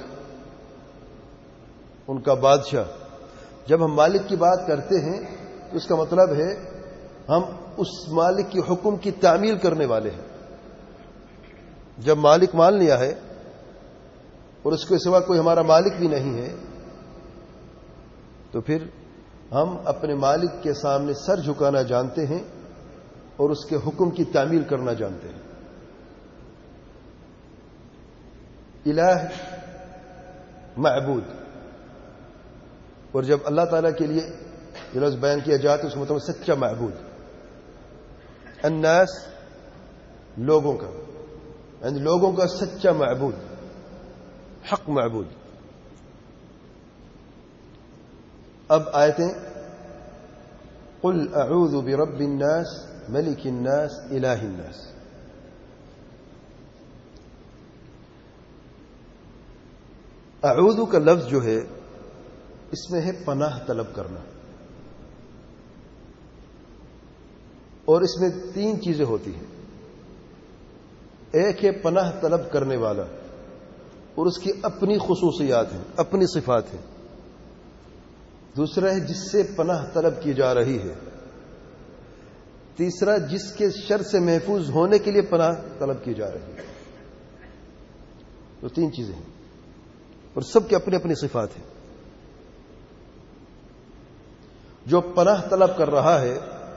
ان کا بادشاہ. جب ہم مالک کی بات کرتے ہیں تو اس کا مطلب ہے ہم اس مالک کی حکم کی تعمیل کرنے والے ہیں. جب مالک مان لیا ہے اور اس کے سوا کوئی ہمارا مالک بھی نہیں ہے تو پھر ہم اپنے مالک کے سامنے سر جھکانا جانتے ہیں اور اس کے حکم کی تعمیل کرنا جانتے ہیں. الہ، معبود. اور جب اللہ تعالیٰ کے لیے یہ لفظ بیان کیا جاتا ہے اس کا مطلب سچا معبود. الناس، لوگوں کا، یعنی لوگوں کا سچا معبود، حق معبود. اب آیتیں قل اعوذ برب الناس ملک الناس الہ الناس. اعوذ کا لفظ جو ہے اس میں ہے پناہ طلب کرنا، اور اس میں 3 چیزیں ہوتی ہیں. ایک ہے پناہ طلب کرنے والا، اور اس کی اپنی خصوصیات ہیں، اپنی صفات ہیں. دوسرا ہے جس سے پناہ طلب کی جا رہی ہے. تیسرا جس کے شر سے محفوظ ہونے کے لیے پناہ طلب کی جا رہی ہے. تو 3 چیزیں ہیں، اور سب کی اپنی اپنی صفات ہیں. جو پناہ طلب کر رہا ہے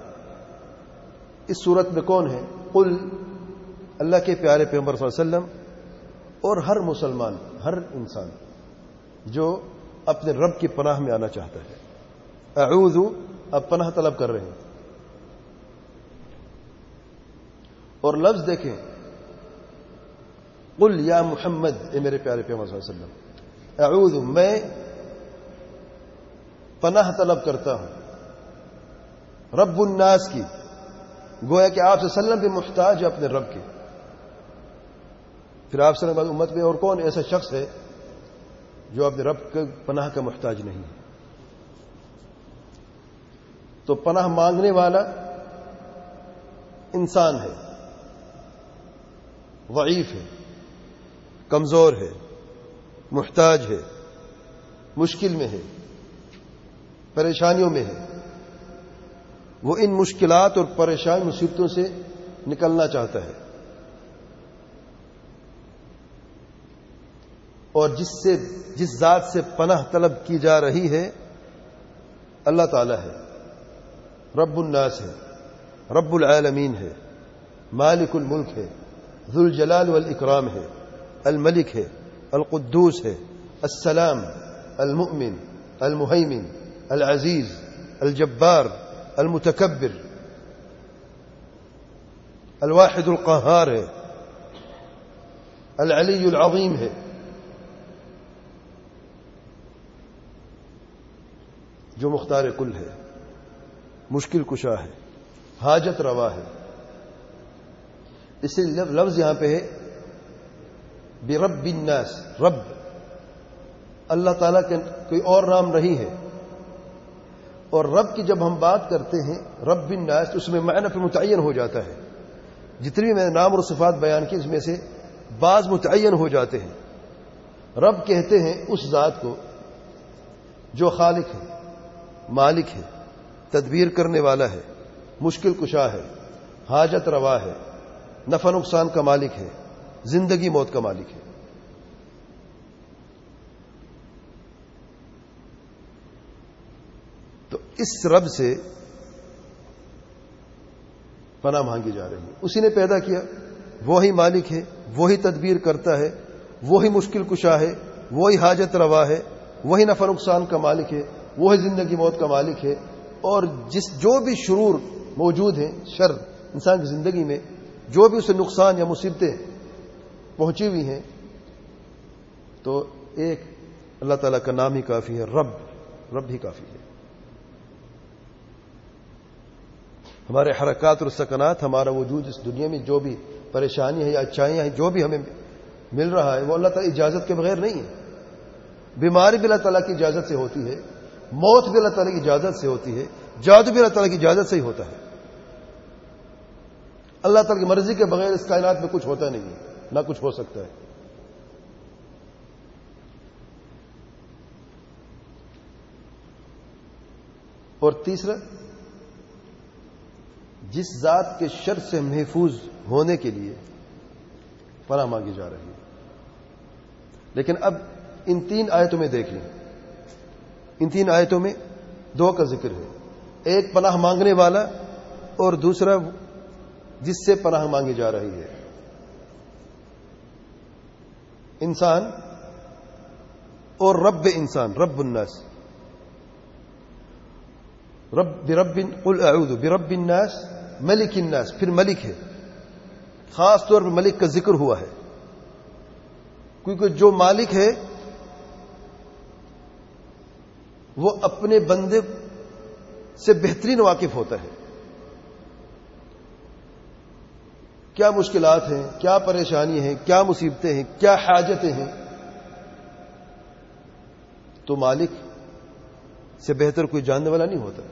اس صورت میں کون ہے؟ قل، اللہ کے پیارے پیغمبر صلی اللہ علیہ وسلم اور ہر مسلمان، ہر انسان جو اپنے رب کی پناہ میں آنا چاہتا ہے. اعوذ، اب پناہ طلب کر رہے ہیں. اور لفظ دیکھیں، قل یا محمد، اے میرے پیارے پیغمبر صلی اللہ علیہ وسلم، اعوذ، میں پناہ طلب کرتا ہوں رب الناس کی. گویا کہ آپ صلی اللہ علیہ وسلم بھی محتاج ہے اپنے رب کے. پھر آپ صلی اللہ علیہ وسلم امت میں اور کون ایسا شخص ہے جو اپنے رب کے پناہ کا محتاج نہیں ہے؟ تو پناہ مانگنے والا انسان ہے، ضعیف ہے، کمزور ہے، محتاج ہے، مشکل میں ہے، پریشانیوں میں ہے. وہ ان مشکلات اور پریشانی مصیبتوں سے نکلنا چاہتا ہے. اور جس ذات سے پناہ طلب کی جا رہی ہے اللہ تعالی ہے، رب الناس ہے، رب العالمین ہے، مالک الملک ہے، ذو الجلال والاکرام ہے، الملک ہے، القدوس ہے، السلام، المؤمن، المہیمن، العزیز، الجبار، المتکبر، الواحد القہار ہے، العلی العظیم ہے. جو مختار کل ہے، مشکل کشا ہے، حاجت روا ہے. اس لیے لفظ یہاں پہ ہے برب الناس. رب اللہ تعالیٰ کے کوئی اور نام نہیں ہے. اور رب کی جب ہم بات کرتے ہیں رب الناس تو اس میں معنی پہ متعین ہو جاتا ہے. جتنی بھی میں نے نام اور صفات بیان کی اس میں سے بعض متعین ہو جاتے ہیں. رب کہتے ہیں اس ذات کو جو خالق ہے، مالک ہے، تدبیر کرنے والا ہے، مشکل کشا ہے، حاجت روا ہے، نفع نقصان کا مالک ہے، زندگی موت کا مالک ہے. تو اس رب سے پناہ مانگی جا رہی ہے. اسی نے پیدا کیا، وہی مالک ہے، وہی تدبیر کرتا ہے، وہی مشکل کشا ہے، وہی حاجت روا ہے، وہی نفع نقصان کا مالک ہے، وہی زندگی موت کا مالک ہے. اور جو بھی شرور موجود ہیں، شر انسان کی زندگی میں جو بھی اسے نقصان یا مصیبتیں پہنچی ہوئی ہیں، تو ایک اللہ تعالیٰ کا نام ہی کافی ہے، رب ہی کافی ہے. ہمارے حرکات اور سکنات، ہمارا وجود اس دنیا میں جو بھی پریشانی ہے یا اچھائیاں ہیں، جو بھی ہمیں مل رہا ہے وہ اللہ تعالیٰ اجازت کے بغیر نہیں ہے. بیماری بھی اللہ تعالیٰ کی اجازت سے ہوتی ہے، موت بھی اللہ تعالیٰ کی اجازت سے ہوتی ہے، جادو بھی اللہ تعالیٰ کی اجازت سے ہی ہوتا ہے. اللہ تعالیٰ کی مرضی کے بغیر اس کائنات میں کچھ ہوتا نہیں ہے، نہ کچھ ہو سکتا ہے. اور تیسرا، جس ذات کے شر سے محفوظ ہونے کے لیے پناہ مانگی جا رہی ہے. لیکن اب ان 3 آیتوں میں دیکھ لیں، ان 3 آیتوں میں 2 کا ذکر ہے. ایک پناہ مانگنے والا اور دوسرا جس سے پناہ مانگی جا رہی ہے. انسان اور رب انسان، رب الناس. قل اعوذ برب الناس ملک الناس، پھر ملک ہے، خاص طور پر ملک کا ذکر ہوا ہے، کیونکہ جو مالک ہے وہ اپنے بندے سے بہترین واقف ہوتا ہے، کیا مشکلات ہیں، کیا پریشانی ہیں، کیا مصیبتیں ہیں، کیا حاجتیں ہیں، تو مالک سے بہتر کوئی جاننے والا نہیں ہوتا۔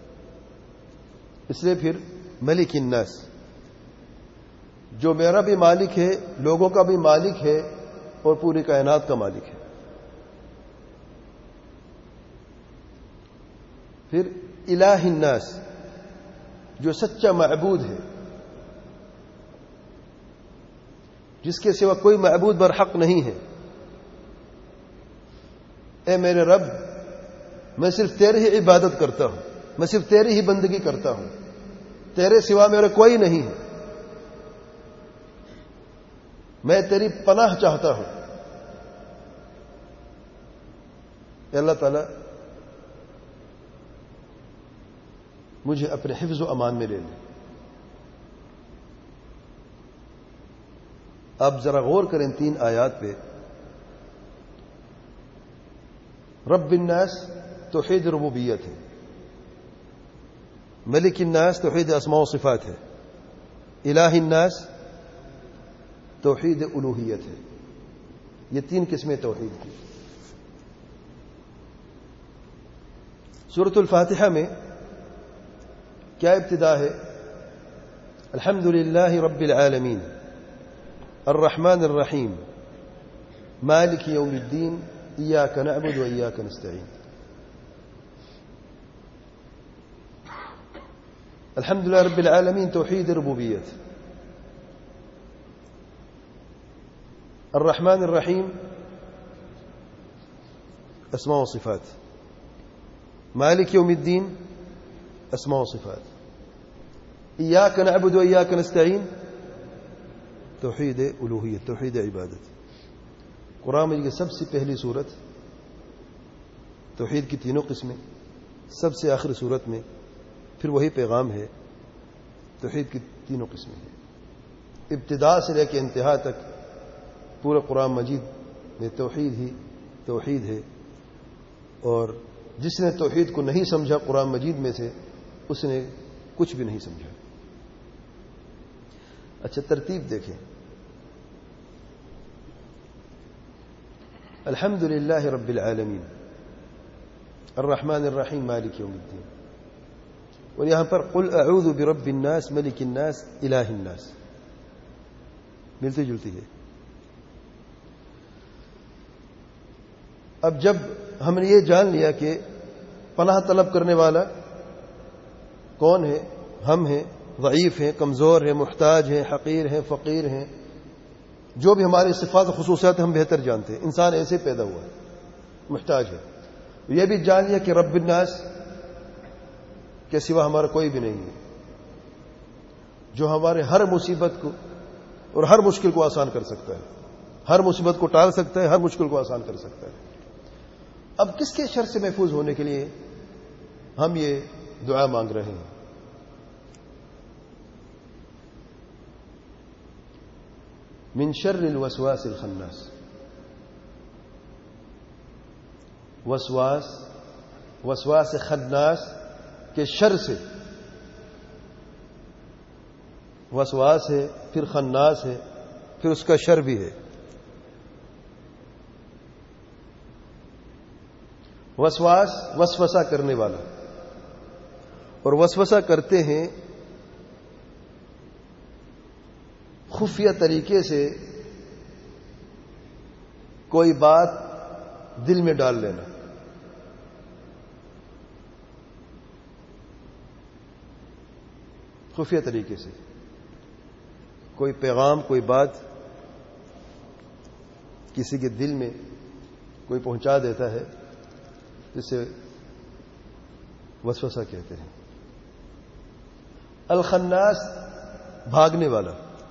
اس لیے پھر ملک الناس، جو میرا بھی مالک ہے، لوگوں کا بھی مالک ہے اور پوری کائنات کا مالک ہے۔ پھر الہ الناس، جو سچا معبود ہے، جس کے سوا کوئی معبود برحق نہیں ہے۔ اے میرے رب، میں صرف تیری ہی عبادت کرتا ہوں، میں صرف تیری ہی بندگی کرتا ہوں، تیرے سوا میرا کوئی نہیں ہے، میں تیری پناہ چاہتا ہوں۔ اے اللہ تعالی، مجھے اپنے حفظ و امان میں لے لے۔ اب ذرا غور کریں 3 آیات پہ۔ رب الناس توحید ربوبیت ہے، ملک الناس توحید اسماء و صفات ہے، الہ الناس توحید الوہیت ہے۔ یہ 3 قسمیں توحید کی۔ سورۃ الفاتحہ میں کیا ابتدا ہے؟ الحمد للہ رب العالمین الرحمن الرحیم مالک یوم الدین ایاک نعبد و ایاک نستعین۔ الحمد للہ رب العالمین توحید ربوبیت، الرحمن الرحیم اسماء و صفات، مالک یوم الدین اسماء و صفات، ایاک نعبد و ایاک نستعین توحید الوہیت، توحید عبادت۔ قرآن مجید کی سب سے پہلی صورت توحید کی 3 قسمیں، سب سے آخری صورت میں پھر وہی پیغام ہے، توحید کی 3 قسمیں ہیں۔ ابتدا سے لے کے انتہا تک پورا قرآن مجید میں توحید ہی توحید ہے، اور جس نے توحید کو نہیں سمجھا قرآن مجید میں سے، اس نے کچھ بھی نہیں سمجھا۔ اچھا، ترتیب دیکھیں۔ الحمد للہ رب العالمین الرحمن الرحیم مالک یوم الدین، اور یہاں پر قل اعوذ برب الناس ملک الناس الہ الناس، ملتی جلتی ہے۔ اب جب ہم نے یہ جان لیا کہ پناہ طلب کرنے والا کون ہے، ہم ہیں، ضعیف ہیں، کمزور ہیں، محتاج ہیں، حقیر ہیں، فقیر ہیں، جو بھی ہماری صفات و خصوصیات ہم بہتر جانتے ہیں، انسان ایسے پیدا ہوا ہے، محتاج ہے۔ یہ بھی جان لیا کہ رب الناس کے سوا ہمارا کوئی بھی نہیں ہے، جو ہمارے ہر مصیبت کو اور ہر مشکل کو آسان کر سکتا ہے، ہر مصیبت کو ٹال سکتا ہے، ہر مشکل کو آسان کر سکتا ہے۔ اب کس کے شر سے محفوظ ہونے کے لیے ہم یہ دعا مانگ رہے ہیں؟ من شر الوسواس الخناس، وسواس خناس کے شر سے۔ وسواس ہے، پھر خناس ہے، پھر اس کا شر بھی ہے۔ وسواس وسوسہ کرنے والا، اور وسوسہ کرتے ہیں خفیہ طریقے سے کوئی بات دل میں ڈال لینا۔ خفیہ طریقے سے کوئی پیغام، کوئی بات کسی کے دل میں کوئی پہنچا دیتا ہے، جسے وسوسہ کہتے ہیں۔ الخناس بھاگنے والا،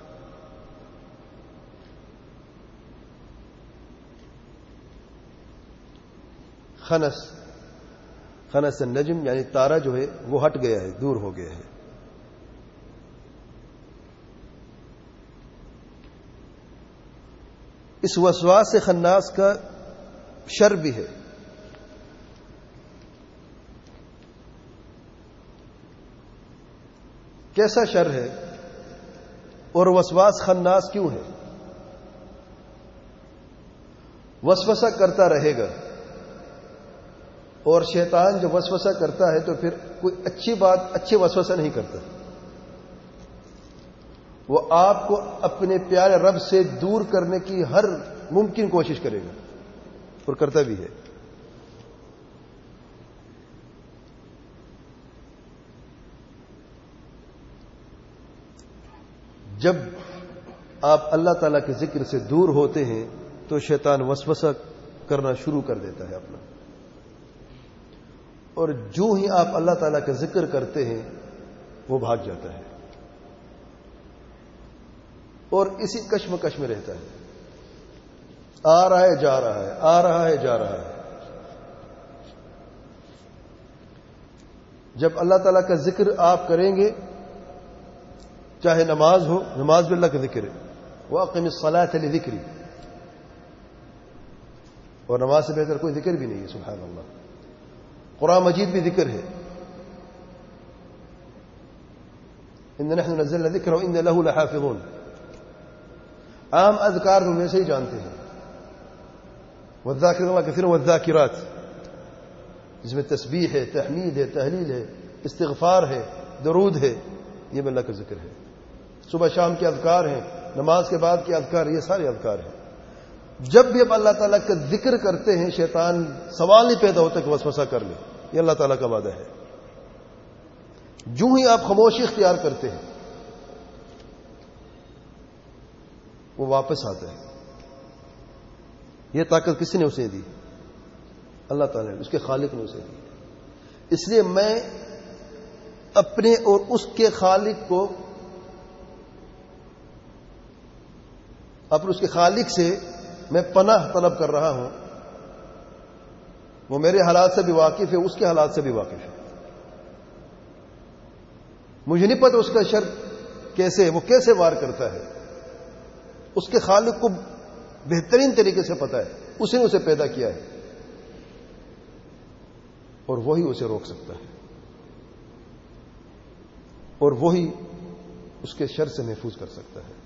خنس النجم یعنی تارا جو ہے وہ ہٹ گیا ہے، دور ہو گیا ہے۔ اس وسواس خناس کا شر بھی ہے. کیسا شر ہے اور وسواس خناس کیوں ہے؟ وسوسہ کرتا رہے گا، اور شیطان جب وسوسہ کرتا ہے تو پھر کوئی اچھی بات اچھے وسوسہ نہیں کرتا. وہ آپ کو اپنے پیارے رب سے دور کرنے کی ہر ممکن کوشش کرے گا، اور کرتا بھی ہے. جب آپ اللہ تعالیٰ کے ذکر سے دور ہوتے ہیں تو شیطان وسوسہ کرنا شروع کر دیتا ہے اپنا، اور جو ہی آپ اللہ تعالیٰ کا ذکر کرتے ہیں وہ بھاگ جاتا ہے اور اسی کشمکش میں رہتا ہے. آ رہا ہے جا رہا ہے، آ رہا ہے جا رہا ہے. جب اللہ تعالیٰ کا ذکر آپ کریں گے، چاہے نماز ہو، نماز بھی اللہ کا ذکر ہے، وَأَقِمِ الصَّلَاةَ لِذِكْرِي، اور نماز سے بہتر کوئی ذکر بھی نہیں ہے. سبحان اللہ. قرآن مجید بھی ذکر ہے. إِنَّا نَحْنُ نَزَّلْنَا الذِّكْرَ وَإِنَّا لَهُ لَحَافِظُونَ. عام اذکار تم میں سے ہی جانتے ہیں. وَالذَّاكِرِينَ اللَّهَ كَثِيرًا وَالذَّاكِرَاتِ، جس میں تسبیح ہے، تحمید ہے، تحلیل ہے، استغفار ہے، درود ہے. یہ بھی اللہ کا ذکر ہے. صبح شام کے اذکار ہیں، نماز کے بعد کے اذکار، یہ سارے اذکار ہیں. جب بھی اب اللہ تعالیٰ کا ذکر کرتے ہیں، شیطان سوال نہیں پیدا ہوتا کہ وسوسہ کر لے. یہ اللہ تعالیٰ کا وعدہ ہے. جو ہی آپ خاموشی اختیار کرتے ہیں وہ واپس آتا ہے. یہ طاقت کس نے اسے دی؟ اللہ تعالیٰ نے، اس کے خالق نے اسے دی. اس لیے میں اپنے اور اس کے خالق کو، اپنے اس کے خالق سے میں پناہ طلب کر رہا ہوں. وہ میرے حالات سے بھی واقف ہے، اس کے حالات سے بھی واقف ہے. مجھے نہیں پتہ اس کا شر کیسے، وہ کیسے وار کرتا ہے. اس کے خالق کو بہترین طریقے سے پتہ ہے. اسی نے اسے پیدا کیا ہے اور وہی اسے روک سکتا ہے، اور وہی اس کے شر سے محفوظ کر سکتا ہے.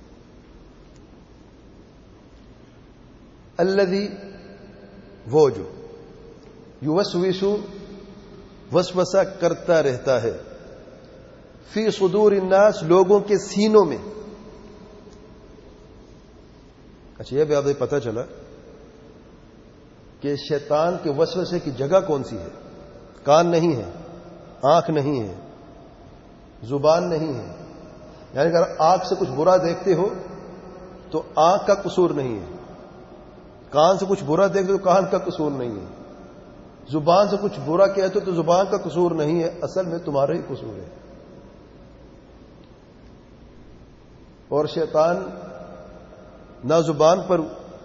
الذی، وہ جو یوسوس، وسوسہ کرتا رہتا ہے، فی صدور الناس، لوگوں کے سینوں میں. اچھا، یہ بھی آپ کو پتہ چلا کہ شیطان کے وسوسے کی جگہ کون سی ہے؟ کان نہیں ہے، آنکھ نہیں ہے، زبان نہیں ہے. یعنی اگر آنکھ سے کچھ برا دیکھتے ہو تو آنکھ کا قصور نہیں ہے، کان سے کچھ برا دیکھتے ہو تو کان کا قصور نہیں ہے، زبان سے کچھ برا کہتے ہو تو زبان کا قصور نہیں ہے. اصل میں تمہارا ہی قصور ہے. اور شیطان نہ زبان پر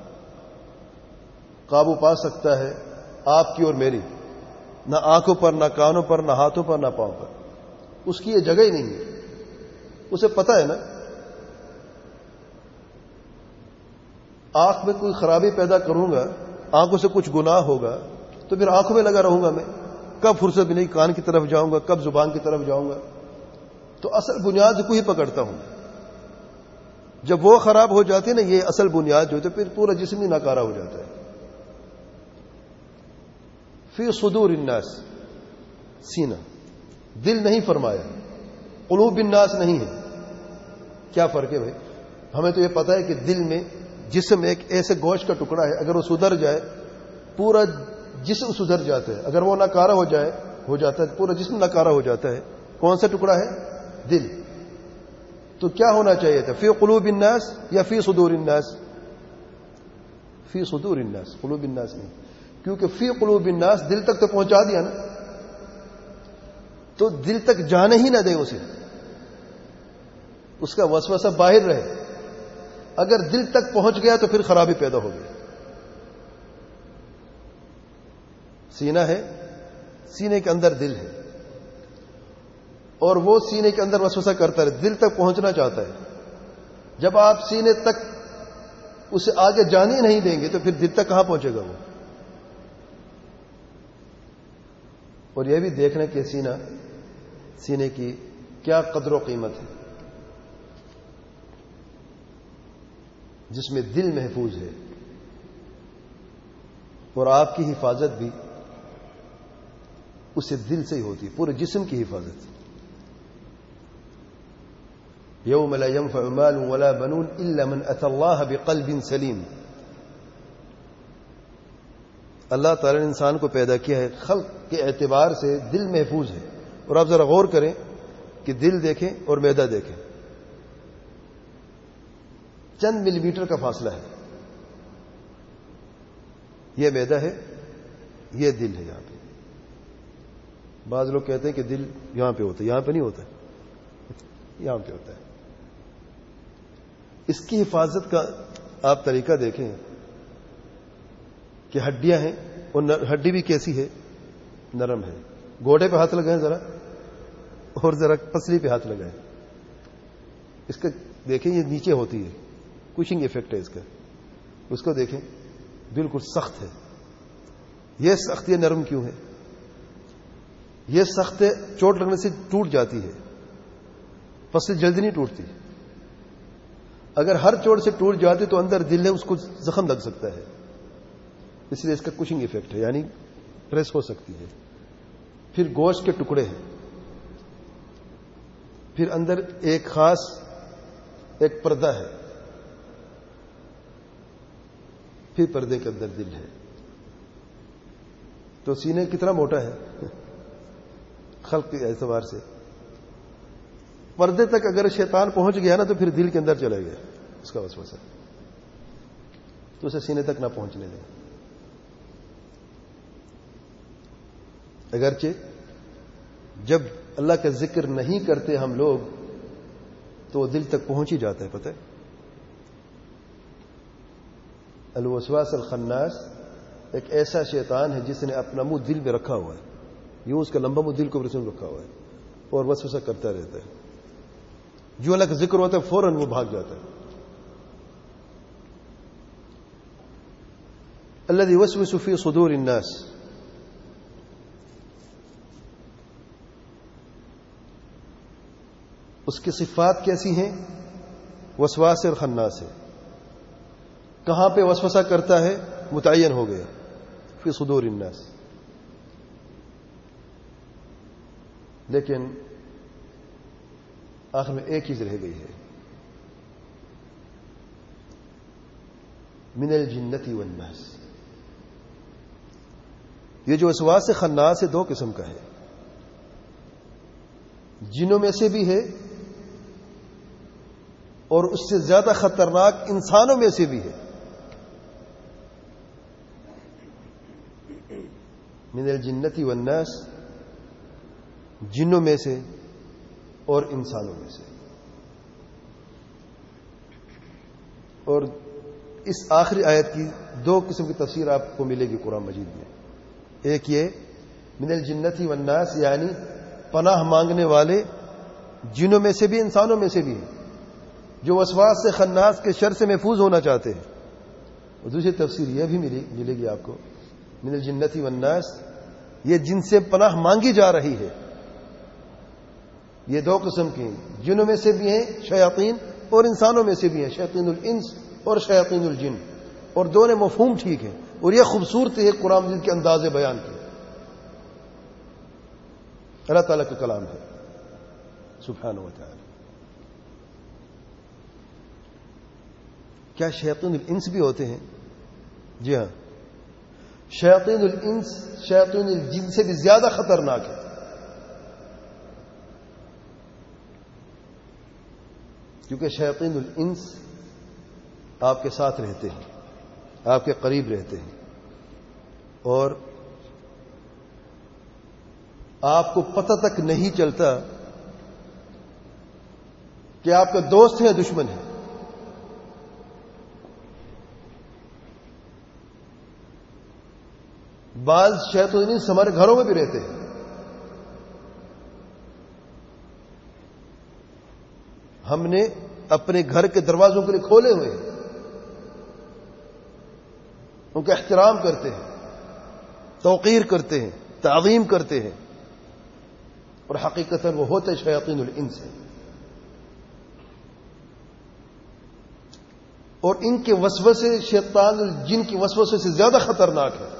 قابو پا سکتا ہے آپ کی اور میری، نہ آنکھوں پر، نہ کانوں پر، نہ ہاتھوں پر، نہ پاؤں پر. اس کی یہ جگہ ہی نہیں ہے. اسے پتہ ہے نا، آنکھ میں کوئی خرابی پیدا کروں گا، آنکھوں سے کچھ گناہ ہوگا تو پھر آنکھوں میں لگا رہوں گا. میں کب فرصت بھی نہیں، کان کی طرف جاؤں گا، کب زبان کی طرف جاؤں گا. تو اصل بنیاد کو ہی پکڑتا ہوں. جب وہ خراب ہو جاتی ہے نا، یہ اصل بنیاد جو ہے، تو پھر پورا جسم ہی ناکارہ ہو جاتا ہے. فی صدور الناس، سینہ، دل نہیں فرمایا، قلوب الناس نہیں ہے. کیا فرق ہے بھائی؟ ہمیں تو یہ پتہ ہے کہ دل میں، جسم ایک ایسے گوشت کا ٹکڑا ہے، اگر وہ سدھر جائے پورا جسم سدھر جاتا ہے. اگر وہ ناکارہ ہو جاتا ہے پورا جسم ناکارہ ہو جاتا ہے. کون سا ٹکڑا ہے؟ دل. تو کیا ہونا چاہیے تھا؟ فی قلوب الناس یا فی صدور الناس؟ فی صدور الناس، قلوب الناس نہیں. کیونکہ فی قلوب الناس دل تک تو پہنچا دیا نا، تو دل تک جانے ہی نہ دے اسے، اس کا وسوسہ باہر رہے. اگر دل تک پہنچ گیا تو پھر خرابی پیدا ہو گئی. سینہ ہے، سینے کے اندر دل ہے، اور وہ سینے کے اندر وسوسہ کرتا ہے، دل تک پہنچنا چاہتا ہے. جب آپ سینے تک اسے آگے جانے نہیں دیں گے تو پھر دل تک کہاں پہنچے گا وہ؟ اور یہ بھی دیکھنا کہ سینے کی کیا قدر و قیمت ہے، جس میں دل محفوظ ہے، اور آپ کی حفاظت بھی اسے دل سے ہی ہوتی ہے، پورے جسم کی حفاظت۔ یوم لا ينفع مال ولا بنون الا من اتى الله بقلب سلیم۔ اللہ تعالی نے انسان کو پیدا کیا ہے، خلق کے اعتبار سے دل محفوظ ہے، اور آپ ذرا غور کریں کہ دل دیکھیں اور معدہ دیکھیں، چند ملی میٹر کا فاصلہ ہے، یہ معدہ ہے، یہ دل ہے۔ یہاں پہ بعض لوگ کہتے ہیں کہ دل یہاں پہ ہوتا ہے، یہاں پہ نہیں ہوتا ہے، یہاں پہ ہوتا ہے۔ اس کی حفاظت کا آپ طریقہ دیکھیں کہ ہڈیاں ہیں، اور ہڈی بھی کیسی ہے؟ نرم ہے۔ گوڑے پہ ہاتھ لگائیں ذرا، اور ذرا پسلی پہ ہاتھ لگائیں، اس کا دیکھیں یہ نیچے ہوتی ہے، کشنگ ایفیکٹ ہے اس کا، اس کو دیکھیں بالکل سخت ہے۔ یہ سخت، یہ نرم کیوں ہے؟ یہ سخت ہے، چوٹ لگنے سے ٹوٹ جاتی ہے، پسلی جلدی نہیں ٹوٹتی۔ اگر ہر چوٹ سے ٹوٹ جاتی تو اندر دل ہے، اس کو زخم لگ سکتا ہے، اس لیے اس کا کشنگ ایفیکٹ ہے، یعنی پریس ہو سکتی ہے۔ پھر گوشت کے ٹکڑے ہیں، پھر اندر ایک خاص ایک پردہ ہے، پھر پردے کے اندر دل ہے۔ تو سینے کتنا موٹا ہے خلق کے اعتبار سے، پردے تک اگر شیطان پہنچ گیا نا تو پھر دل کے اندر چلا گیا اس کا وسوسہ، تو اسے سینے تک نہ پہنچنے دیں۔ اگرچہ جب اللہ کا ذکر نہیں کرتے ہم لوگ تو وہ دل تک پہنچ ہی جاتا ہے، پتہ ہے؟ الوسواس الخناس ایک ایسا شیطان ہے جس نے اپنا منہ دل میں رکھا ہوا ہے، یوں اس کا لمبا منہ دل کو رسم رکھا ہوا ہے، اور وسوسہ کرتا رہتا ہے۔ جو اللہ کا ذکر ہوتا ہے فوراً وہ بھاگ جاتا ہے۔ الذي يوسوس في صدور الناس، اس کی صفات کیسی ہیں؟ وسواس اور خناس ہے۔ کہاں پہ وسوسہ کرتا ہے؟ متعین ہو گیا، فی صدور الناس۔ لیکن آخر میں ایک چیز رہ گئی ہے، من الجنت والناس۔ یہ جو وسواس خناس ہے دو قسم کا ہے، جنوں میں سے بھی ہے اور اس سے زیادہ خطرناک انسانوں میں سے بھی ہے۔ من الجنت والناس، جنوں میں سے اور انسانوں میں سے۔ اور اس آخری آیت کی دو قسم کی تفسیر آپ کو ملے گی قرآن مجید میں۔ ایک یہ من الجنت والناس، یعنی پناہ مانگنے والے جنوں میں سے بھی انسانوں میں سے بھی ہیں، جو وسواس سے خناس کے شر سے محفوظ ہونا چاہتے ہیں۔ اور دوسری تفسیر یہ بھی ملے گی آپ کو، من الجنت والناس، یہ جن سے پناہ مانگی جا رہی ہے۔ یہ دو قسم کی ہیں، جنوں میں سے بھی ہیں شیاطین اور انسانوں میں سے بھی ہیں، شیاطین الانس اور شیاطین الجن، اور دونوں مفہوم ٹھیک ہے۔ اور یہ خوبصورتی ہے قرآن مجید کے انداز بیان کی، اللہ تعالیٰ کا کلام ہے سبحانہ و تعالی۔ کیا شیاطین الانس بھی ہوتے ہیں؟ جی ہاں، شیاطین الانس شیاطین الجن سے بھی زیادہ خطرناک ہے۔ کیونکہ شیاطین الانس آپ کے ساتھ رہتے ہیں، آپ کے قریب رہتے ہیں، اور آپ کو پتہ تک نہیں چلتا کہ آپ کا دوست ہے یا دشمن ہے۔ بعض شیاطین الانس ہمارے گھروں میں بھی رہتے ہیں۔ ہم نے اپنے گھر کے دروازوں کے لیے کھولے ہوئے ہیں، ان کا احترام کرتے ہیں، توقیر کرتے ہیں، تعظیم کرتے ہیں، اور حقیقتاً وہ ہوتے شیاطین الانس ہیں، اور ان کے وسوسے شیطان الجن کی وسوسے سے زیادہ خطرناک ہے۔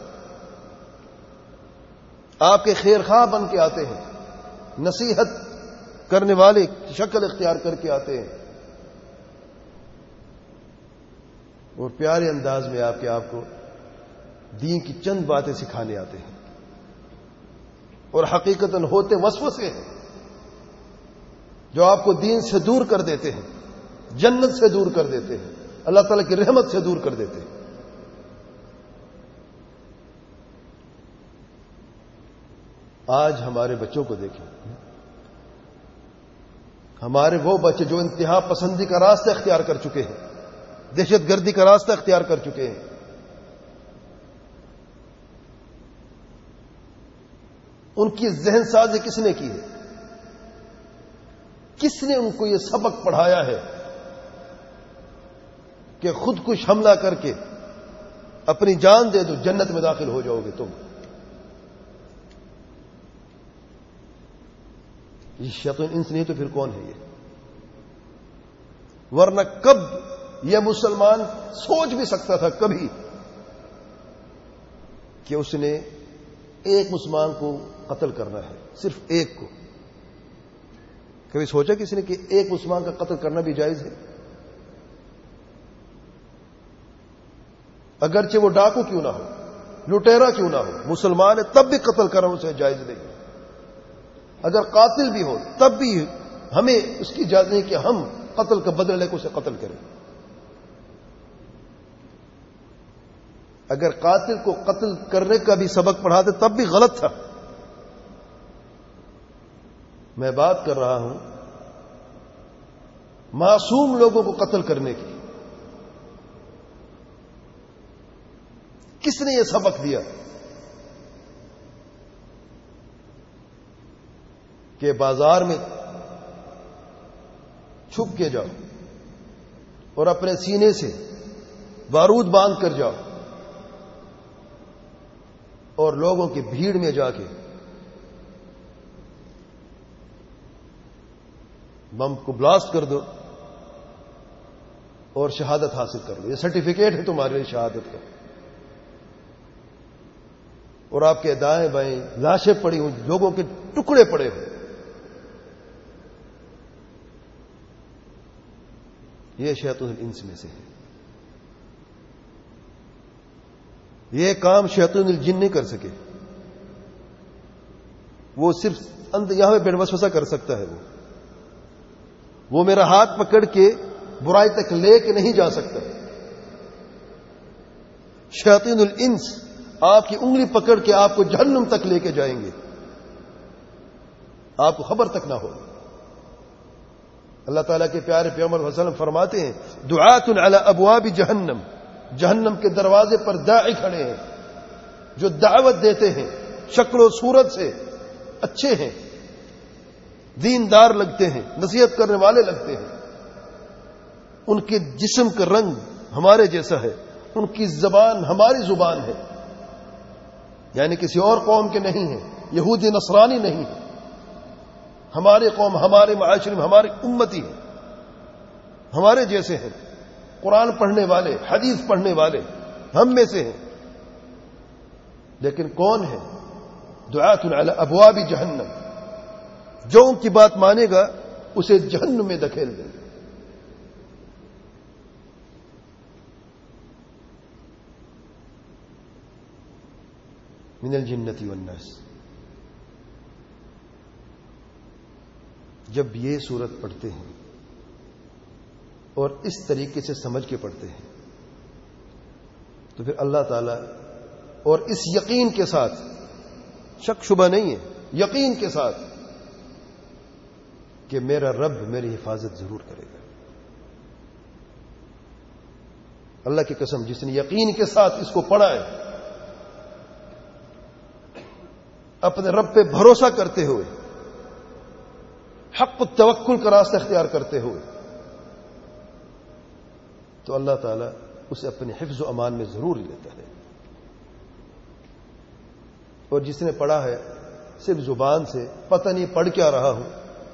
آپ کے خیر خواہ بن کے آتے ہیں، نصیحت کرنے والے کی شکل اختیار کر کے آتے ہیں، اور پیارے انداز میں آپ کو دین کی چند باتیں سکھانے آتے ہیں، اور حقیقتاً ہوتے وسوسے ہیں جو آپ کو دین سے دور کر دیتے ہیں، جنت سے دور کر دیتے ہیں، اللہ تعالیٰ کی رحمت سے دور کر دیتے ہیں۔ آج ہمارے بچوں کو دیکھیں، ہمارے وہ بچے جو انتہا پسندی کا راستہ اختیار کر چکے ہیں، دہشت گردی کا راستہ اختیار کر چکے ہیں، ان کی ذہن سازی کس نے کی ہے؟ کس نے ان کو یہ سبق پڑھایا ہے کہ خود کش حملہ کر کے اپنی جان دے دو، جنت میں داخل ہو جاؤ گے تم؟ یہ شیطان انس نہیں تو پھر کون ہے یہ؟ ورنہ کب یہ مسلمان سوچ بھی سکتا تھا کبھی کہ اس نے ایک مسلمان کو قتل کرنا ہے، صرف ایک کو؟ کبھی سوچا کسی نے کہ ایک مسلمان کا قتل کرنا بھی جائز ہے؟ اگرچہ وہ ڈاکو کیوں نہ ہو، لٹیرا کیوں نہ ہو، مسلمان ہے تب بھی قتل کرنا اسے جائز نہیں۔ اگر قاتل بھی ہو تب بھی ہمیں اس کی اجازت نہیں کہ ہم قتل کا بدلہ لے کے اسے قتل کریں۔ اگر قاتل کو قتل کرنے کا بھی سبق پڑھاتے تب بھی غلط تھا۔ میں بات کر رہا ہوں معصوم لوگوں کو قتل کرنے کی۔ کس نے یہ سبق دیا کہ بازار میں چھپ کے جاؤ اور اپنے سینے سے بارود باندھ کر جاؤ اور لوگوں کی بھیڑ میں جا کے بم کو بلاسٹ کر دو اور شہادت حاصل کر لو؟ یہ سرٹیفکیٹ ہے تمہارے لیے شہادت کا، اور آپ کے دائیں بائیں لاشیں پڑی ہوں، لوگوں کے ٹکڑے پڑے ہوئے۔ یہ شیطان الانس میں سے ہے۔ یہ کام شیطان الجن نہیں کر سکے، وہ صرف یہاں پہ وسوسہ کر سکتا ہے۔ وہ میرا ہاتھ پکڑ کے برائی تک لے کے نہیں جا سکتا۔ شیاطین الانس آپ کی انگلی پکڑ کے آپ کو جہنم تک لے کے جائیں گے، آپ کو خبر تک نہ ہو۔ اللہ تعالیٰ کے پیارے پیغمبر صلی اللہ علیہ وسلم فرماتے ہیں دعات علی ابواب جہنم، جہنم کے دروازے پر داعی کھڑے ہیں جو دعوت دیتے ہیں، شکل و صورت سے اچھے ہیں، دیندار لگتے ہیں، نصیحت کرنے والے لگتے ہیں، ان کے جسم کا رنگ ہمارے جیسا ہے، ان کی زبان ہماری زبان ہے، یعنی کسی اور قوم کے نہیں ہیں، یہودی نصرانی نہیں ہیں، ہماری قوم، ہمارے معاشرے میں ہماری امتی ہے، ہمارے جیسے ہیں، قرآن پڑھنے والے، حدیث پڑھنے والے ہم میں سے ہیں، لیکن کون ہے؟ دعات علی ابواب جہنم، جو ان کی بات مانے گا اسے جہنم میں دھکیل دیں گے۔ من الجنت والناس۔ جب یہ سورت پڑھتے ہیں اور اس طریقے سے سمجھ کے پڑھتے ہیں تو پھر اللہ تعالی اور اس یقین کے ساتھ، شک شبہ نہیں ہے، یقین کے ساتھ کہ میرا رب میری حفاظت ضرور کرے گا۔ اللہ کی قسم، جس نے یقین کے ساتھ اس کو پڑھا ہے، اپنے رب پہ بھروسہ کرتے ہوئے، حق التوکل کا راستہ اختیار کرتے ہوئے، تو اللہ تعالیٰ اسے اپنے حفظ و امان میں ضرور لیتا ہے۔ اور جس نے پڑھا ہے صرف زبان سے، پتہ نہیں پڑھ کیا رہا ہوں،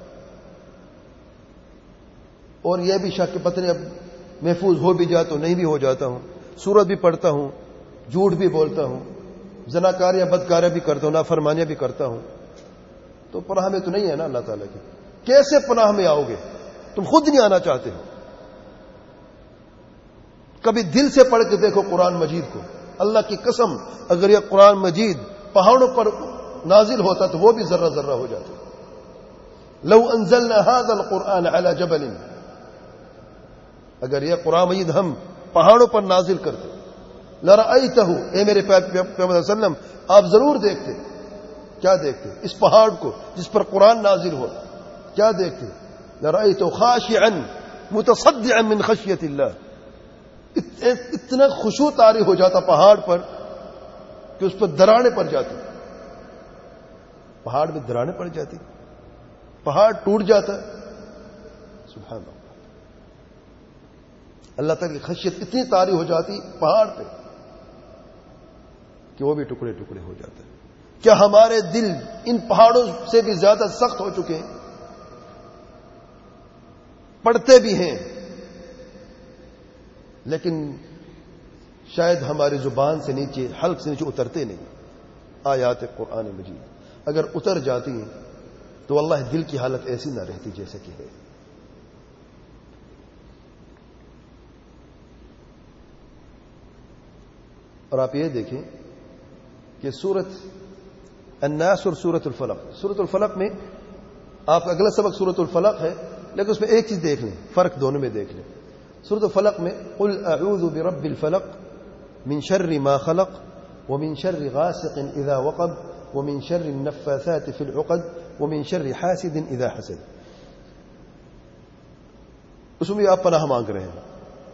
اور یہ بھی شک کہ پتہ نہیں اب محفوظ ہو بھی جاتا ہوں نہیں بھی ہو جاتا ہوں، سورت بھی پڑھتا ہوں، جھوٹ بھی بولتا ہوں، زناکاریاں بدکاریاں بھی کرتا ہوں، نافرمانیاں بھی کرتا ہوں، تو پناہ میں تو نہیں ہے نا اللہ تعالیٰ کی. کیسے پناہ میں آؤ گے؟ تم خود نہیں آنا چاہتے ہو. کبھی دل سے پڑھ کے دیکھو قرآن مجید کو. اللہ کی قسم اگر یہ قرآن مجید پہاڑوں پر نازل ہوتا تو وہ بھی ذرہ ذرہ ہو جاتا. لو انزلنا هذا القرآن على جبل، اگر یہ قرآن مجید ہم پہاڑوں پر نازل کرتے، لرأيته، اے میرے پیغمبر صلی اللہ علیہ وسلم آپ ضرور دیکھتے. کیا دیکھتے؟ اس پہاڑ کو جس پر قرآن نازل ہو. کیا دیکھتے؟ لرأيته خاشعا متصدعا من خشیت اللہ. اتنا خشوع طاری ہو جاتا پہاڑ پر کہ اس پر دراڑیں پڑ جاتی. پہاڑ میں دراڑیں پڑ جاتی، پہاڑ ٹوٹ جاتا. سبحان اللہ. اللہ تعالی کی خشیت اتنی طاری ہو جاتی پہاڑ پہ کہ وہ بھی ٹکڑے ٹکڑے ہو جاتا ہے. کیا ہمارے دل ان پہاڑوں سے بھی زیادہ سخت ہو چکے ہیں؟ پڑھتے بھی ہیں لیکن شاید ہماری زبان سے نیچے، حلق سے نیچے اترتے نہیں. آیات قرآن مجید اگر اتر جاتی ہیں تو واللہ دل کی حالت ایسی نہ رہتی جیسے کہ ہے. اور آپ یہ دیکھیں کہ سورت الناس اور سورت الفلق، سورت الفلق میں آپ اگلا سبق سورت الفلق ہے لیکن اس میں ایک چیز دیکھ لیں، فرق دونوں میں دیکھ لیں. سورت الفلق میں قل اعوذ برب الفلق من شر ما خلق ومن شر غاسق اذا وقب ومن شر النفاثات في العقد ومن شر حاسد اذا حسد. اس میں آپ پناہ مانگ رہے ہیں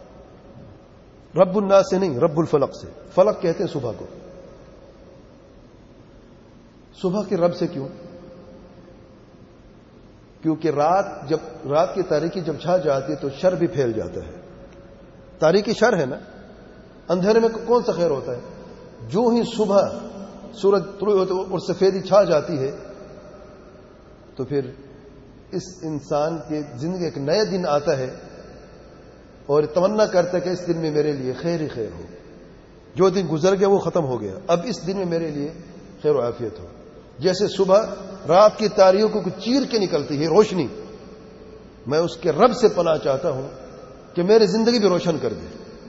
رب الناس سے نہیں، رب الفلق سے. فلق کہتے ہیں صبح کو. صبح کے رب سے کیوں؟ کیونکہ رات کی تاریکی جب چھا جاتی ہے تو شر بھی پھیل جاتا ہے. تاریکی شر ہے نا، اندھیرے میں کون سا خیر ہوتا ہے؟ جو ہی صبح سورج طلوع ہوتے اور سفیدی چھا جاتی ہے تو پھر اس انسان کی زندگی ایک نیا دن آتا ہے اور تمنا کرتا ہے کہ اس دن میں میرے لیے خیر ہی خیر ہو. جو دن گزر گیا وہ ختم ہو گیا، اب اس دن میں میرے لیے خیر و عافیت ہو. جیسے صبح رات کی تاریکیوں کو چیر کے نکلتی ہے روشنی، میں اس کے رب سے پناہ چاہتا ہوں کہ میری زندگی بھی روشن کر دے.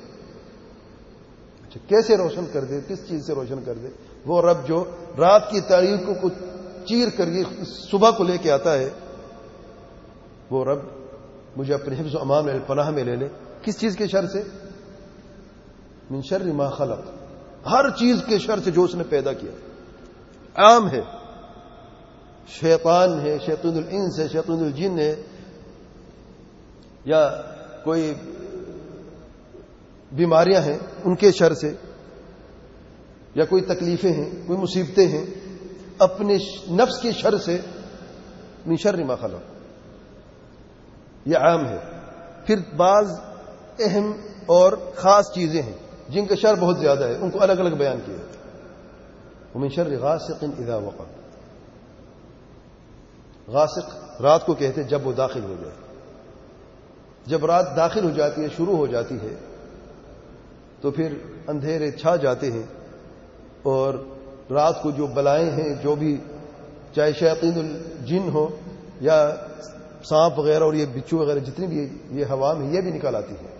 اچھا کیسے روشن کر دے؟ کس چیز سے روشن کر دے؟ وہ رب جو رات کی تاریکیوں کو چیر کر کے صبح کو لے کے آتا ہے، وہ رب مجھے اپنے حفظ و امان میں پناہ میں لے لے. کس چیز کے شر سے؟ من شر ما خلق، ہر چیز کے شر سے جو اس نے پیدا کیا. عام ہے، شیطان ہے، شیطان الانس ہے، شیطان الجن ہے، یا کوئی بیماریاں ہیں ان کے شر سے، یا کوئی تکلیفیں ہیں، کوئی مصیبتیں ہیں، اپنے نفس کے شر سے. من شر ما خلق یہ عام ہے. پھر بعض اہم اور خاص چیزیں ہیں جن کا شر بہت زیادہ ہے، ان کو الگ الگ بیان کیا. ومن شر غاسق اذا وقب، غاسق رات کو کہتے جب وہ داخل ہو جائے. جب رات داخل ہو جاتی ہے، شروع ہو جاتی ہے، تو پھر اندھیرے چھا جاتے ہیں اور رات کو جو بلائیں ہیں، جو بھی چاہے شیاطین الجن ہو یا سانپ وغیرہ اور یہ بچھو وغیرہ جتنی بھی یہ ہوا میں یہ بھی نکال آتی ہے.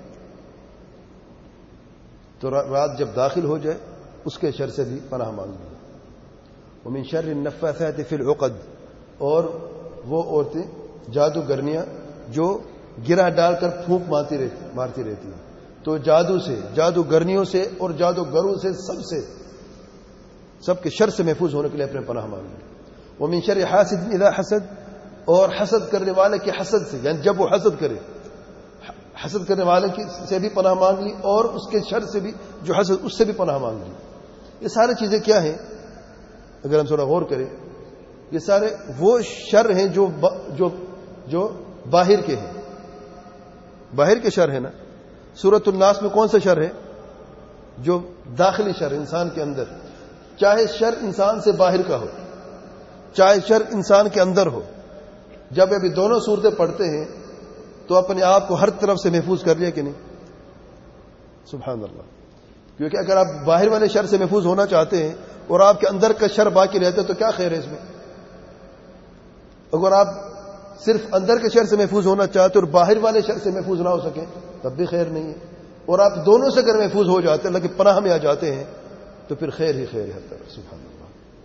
تو رات جب داخل ہو جائے اس کے شر سے بھی پناہ مانگ لی. ومن شر النفاثات فی العقد، اور وہ عورتیں جادوگرنیاں جو گرہ ڈال کر پھونک مارتی رہتی ہیں. تو جادو سے، جادوگرنیوں سے اور جادوگروں سے سب کے شر سے محفوظ ہونے کے لیے اپنے پناہ مانگ لی. ومن شر حاسد اذا حسد، اور حسد کرنے والے کے حسد سے، یعنی جب وہ حسد کرے، حسد کرنے والے سے بھی پناہ مانگ لی اور اس کے شر سے بھی جو حسد اس سے بھی پناہ مانگ لی. یہ ساری چیزیں کیا ہیں اگر ہم تھوڑا غور کریں؟ یہ سارے وہ شر ہیں جو باہر کے ہیں. باہر کے شر ہے نا. سورۃ الناس میں کون سا شر ہے؟ جو داخلی شر انسان کے اندر. چاہے شر انسان سے باہر کا ہو چاہے شر انسان کے اندر ہو. جب ابھی دونوں صورتیں پڑھتے ہیں تو اپنے آپ کو ہر طرف سے محفوظ کر لیا کہ نہیں؟ سبحان اللہ. کیونکہ اگر آپ باہر والے شر سے محفوظ ہونا چاہتے ہیں اور آپ کے اندر کا شر باقی رہتا ہے تو کیا خیر ہے اس میں؟ اگر آپ صرف اندر کے شر سے محفوظ ہونا چاہتے اور باہر والے شر سے محفوظ نہ ہو سکیں تب بھی خیر نہیں ہے. اور آپ دونوں سے اگر محفوظ ہو جاتے ہیں اللہ کی پناہ میں آ جاتے ہیں تو پھر خیر ہی خیر ہے. سبحان اللہ.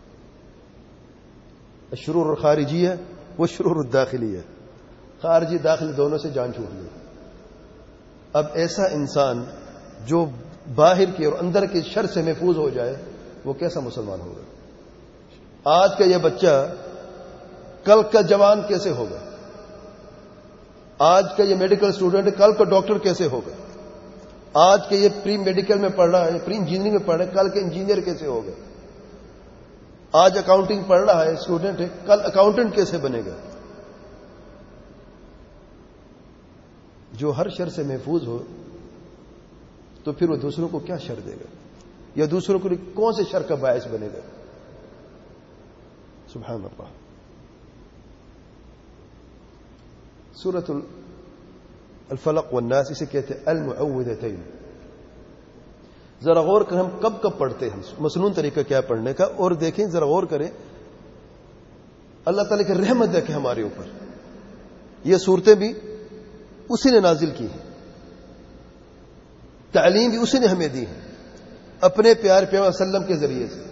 الشرور الخارجی ہے وہ شرور الداخلی ہے. خارجی داخلی دونوں سے جان چھوٹ گئی. اب ایسا انسان جو باہر کے اور اندر کے شر سے محفوظ ہو جائے وہ کیسا مسلمان ہوگا؟ آج کا یہ بچہ کل کا جوان کیسے ہوگا؟ آج کا یہ میڈیکل اسٹوڈنٹ کل کا ڈاکٹر کیسے ہوگا؟ آج کے یہ پری میڈیکل میں پڑھ رہا ہے پری انجینئرنگ میں پڑھ رہا ہے کل کے انجینئر کیسے ہوگا؟ آج اکاؤنٹنگ پڑھ رہا ہے اسٹوڈنٹ ہے کل اکاؤنٹنٹ کیسے بنے گا؟ جو ہر شر سے محفوظ ہو تو پھر وہ دوسروں کو کیا شر دے گا یا دوسروں کو کون سے شر کا باعث بنے گا؟ سبحان اللہ. سورۃ الفلق والناس اسے کہتے ہیں المعوذتین. ذرا غور کریں ہم کب کب پڑھتے ہیں, مسنون طریقہ کیا پڑھنے کا, اور دیکھیں ذرا غور کریں اللہ تعالیٰ کی رحمت ہے کہ ہمارے اوپر یہ صورتیں بھی اسی نے نازل کی ہیں, تعلیم بھی اسی نے ہمیں دی ہے اپنے پیارے پیغمبر صلی اللہ علیہ وسلم کے ذریعے سے.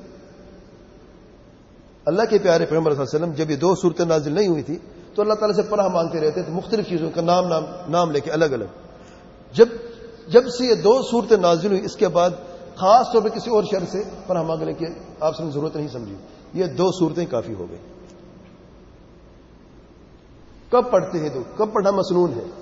اللہ کے پیارے پیغمبر صلی اللہ علیہ وسلم جب یہ دو صورتیں نازل نہیں ہوئی تھی تو اللہ تعالیٰ سے پناہ مانگتے رہتے تھے, مختلف چیزوں کا نام لے کے الگ الگ. جب سے یہ دو صورتیں نازل ہوئی اس کے بعد خاص طور پہ کسی اور شر سے پناہ مانگنے کی آپ سے ضرورت نہیں سمجھی, یہ دو صورتیں کافی ہو گئی. کب پڑھتے ہیں تو کب پڑھنا مسنون ہے؟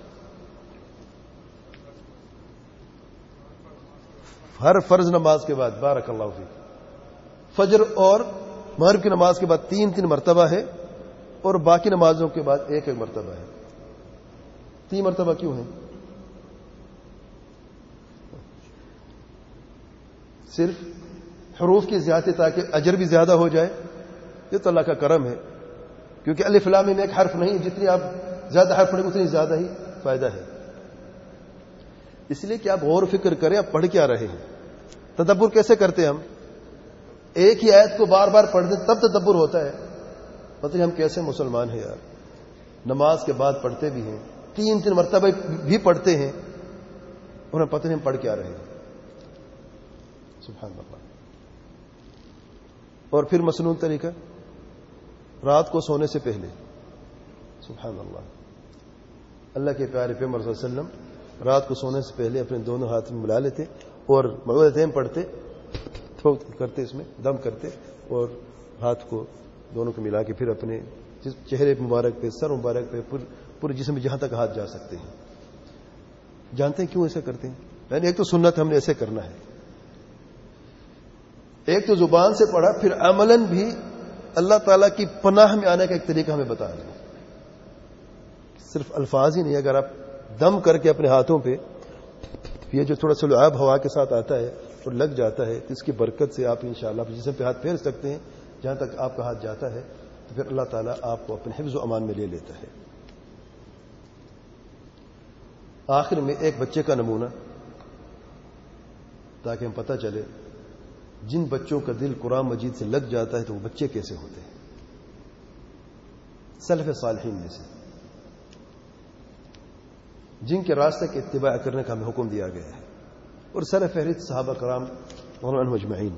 ہر فرض نماز کے بعد, بارک اللہ فیک. فجر اور مغرب کی نماز کے بعد 3 مرتبہ ہے اور باقی نمازوں کے بعد 1 مرتبہ ہے. 3 مرتبہ کیوں ہے؟ صرف حروف کی زیادتی تاکہ اجر بھی زیادہ ہو جائے. یہ تو اللہ کا کرم ہے, کیونکہ الف لام میم ایک حرف نہیں, جتنی آپ زیادہ حرف پڑھیں اتنی زیادہ ہی فائدہ ہے. اس لیے کہ آپ غور و فکر کریں آپ پڑھ کیا رہے ہیں. تدبر کیسے کرتے ہیں ہم؟ ایک ہی آیت کو بار بار پڑھتے تب تدبر ہوتا ہے. پتہ نہیں ہم کیسے مسلمان ہیں یار, نماز کے بعد پڑھتے بھی ہیں 3 مرتبہ بھی پڑھتے ہیں اور ہم پتہ نہیں ہم پڑھ کیا رہے ہیں. سبحان اللہ. اور پھر مسنون طریقہ رات کو سونے سے پہلے, سبحان اللہ, اللہ کے پیارے پیغمبر صلی اللہ علیہ وسلم رات کو سونے سے پہلے اپنے دونوں ہاتھ میں ملا لیتے اور معوذتین پڑھتے, کرتے اس میں دم کرتے اور ہاتھ کو دونوں کو ملا کے پھر اپنے چہرے مبارک پہ, سر مبارک پہ, پورے جسم میں جہاں تک ہاتھ جا سکتے ہیں. جانتے ہیں کیوں ایسا کرتے ہیں؟ یعنی ایک تو سنت ہم نے ایسے کرنا ہے, ایک تو زبان سے پڑھا, پھر عملاً بھی اللہ تعالیٰ کی پناہ میں آنے کا ایک طریقہ ہمیں بتا رہے ہیں. صرف الفاظ ہی نہیں, اگر آپ دم کر کے اپنے ہاتھوں پہ یہ جو تھوڑا سا لعاب ہوا کے ساتھ آتا ہے اور لگ جاتا ہے تو اس کی برکت سے آپ انشاءاللہ اپنے جسم پہ ہاتھ پھیر سکتے ہیں جہاں تک آپ کا ہاتھ جاتا ہے, تو پھر اللہ تعالیٰ آپ کو اپنے حفظ و امان میں لے لیتا ہے. آخر میں ایک بچے کا نمونہ تاکہ ہم پتہ چلے جن بچوں کا دل قرآن مجید سے لگ جاتا ہے تو وہ بچے کیسے ہوتے ہیں. سلف صالحین میں سے جن کے راستے کی اتباع کرنے کا ہمیں حکم دیا گیا ہے, اور سر فہرست صحابہ کرام رضی اللہ عنہم اجمعین.